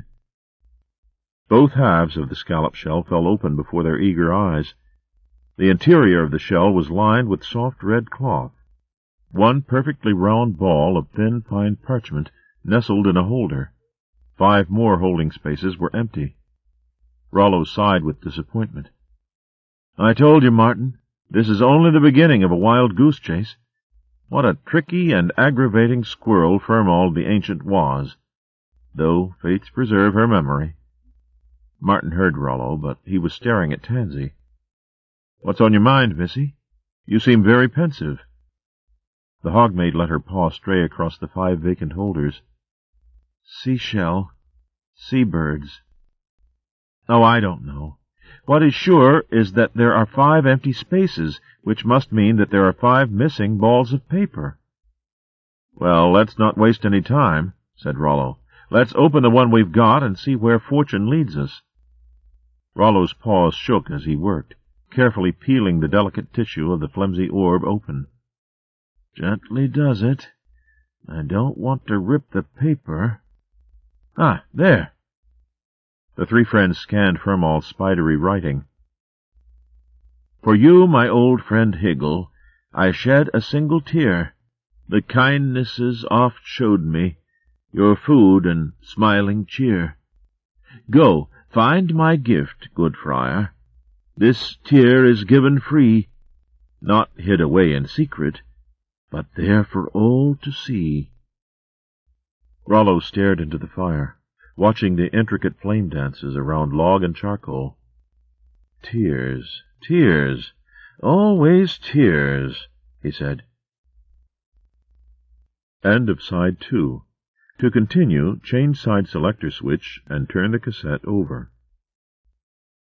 Both halves of the scallop shell fell open before their eager eyes. The interior of the shell was lined with soft red cloth. One perfectly round ball of thin, fine parchment nestled in a holder. 5 more holding spaces were empty. Rollo sighed with disappointment. "I told you, Martin, this is only the beginning of a wild goose chase. What a tricky and aggravating squirrel Fermald the Ancient was, though fates preserve her memory." Martin heard Rollo, but he was staring at Tansy. "What's on your mind, Missy? You seem very pensive." The hogmaid let her paw stray across the 5 vacant holders. "Seashell, seabirds. Oh, I don't know. What is sure is that there are 5 empty spaces, which must mean that there are 5 missing balls of paper." "Well, let's not waste any time," said Rollo. "Let's open the one we've got and see where fortune leads us." Rollo's paws shook as he worked, carefully peeling the delicate tissue of the flimsy orb open. "Gently does it. I don't want to rip the paper. Ah, there!" The 3 friends scanned Fermald's spidery writing. "For you, my old friend Higgle, I shed a single tear. The kindnesses oft showed me your food and smiling cheer. Go, find my gift, good friar. This tear is given free, not hid away in secret, but there for all to see." Rollo stared into the fire, watching the intricate flame dances around log and charcoal. "Tears, tears, always tears," he said. End of Side 2. To continue, change side selector switch and turn the cassette over.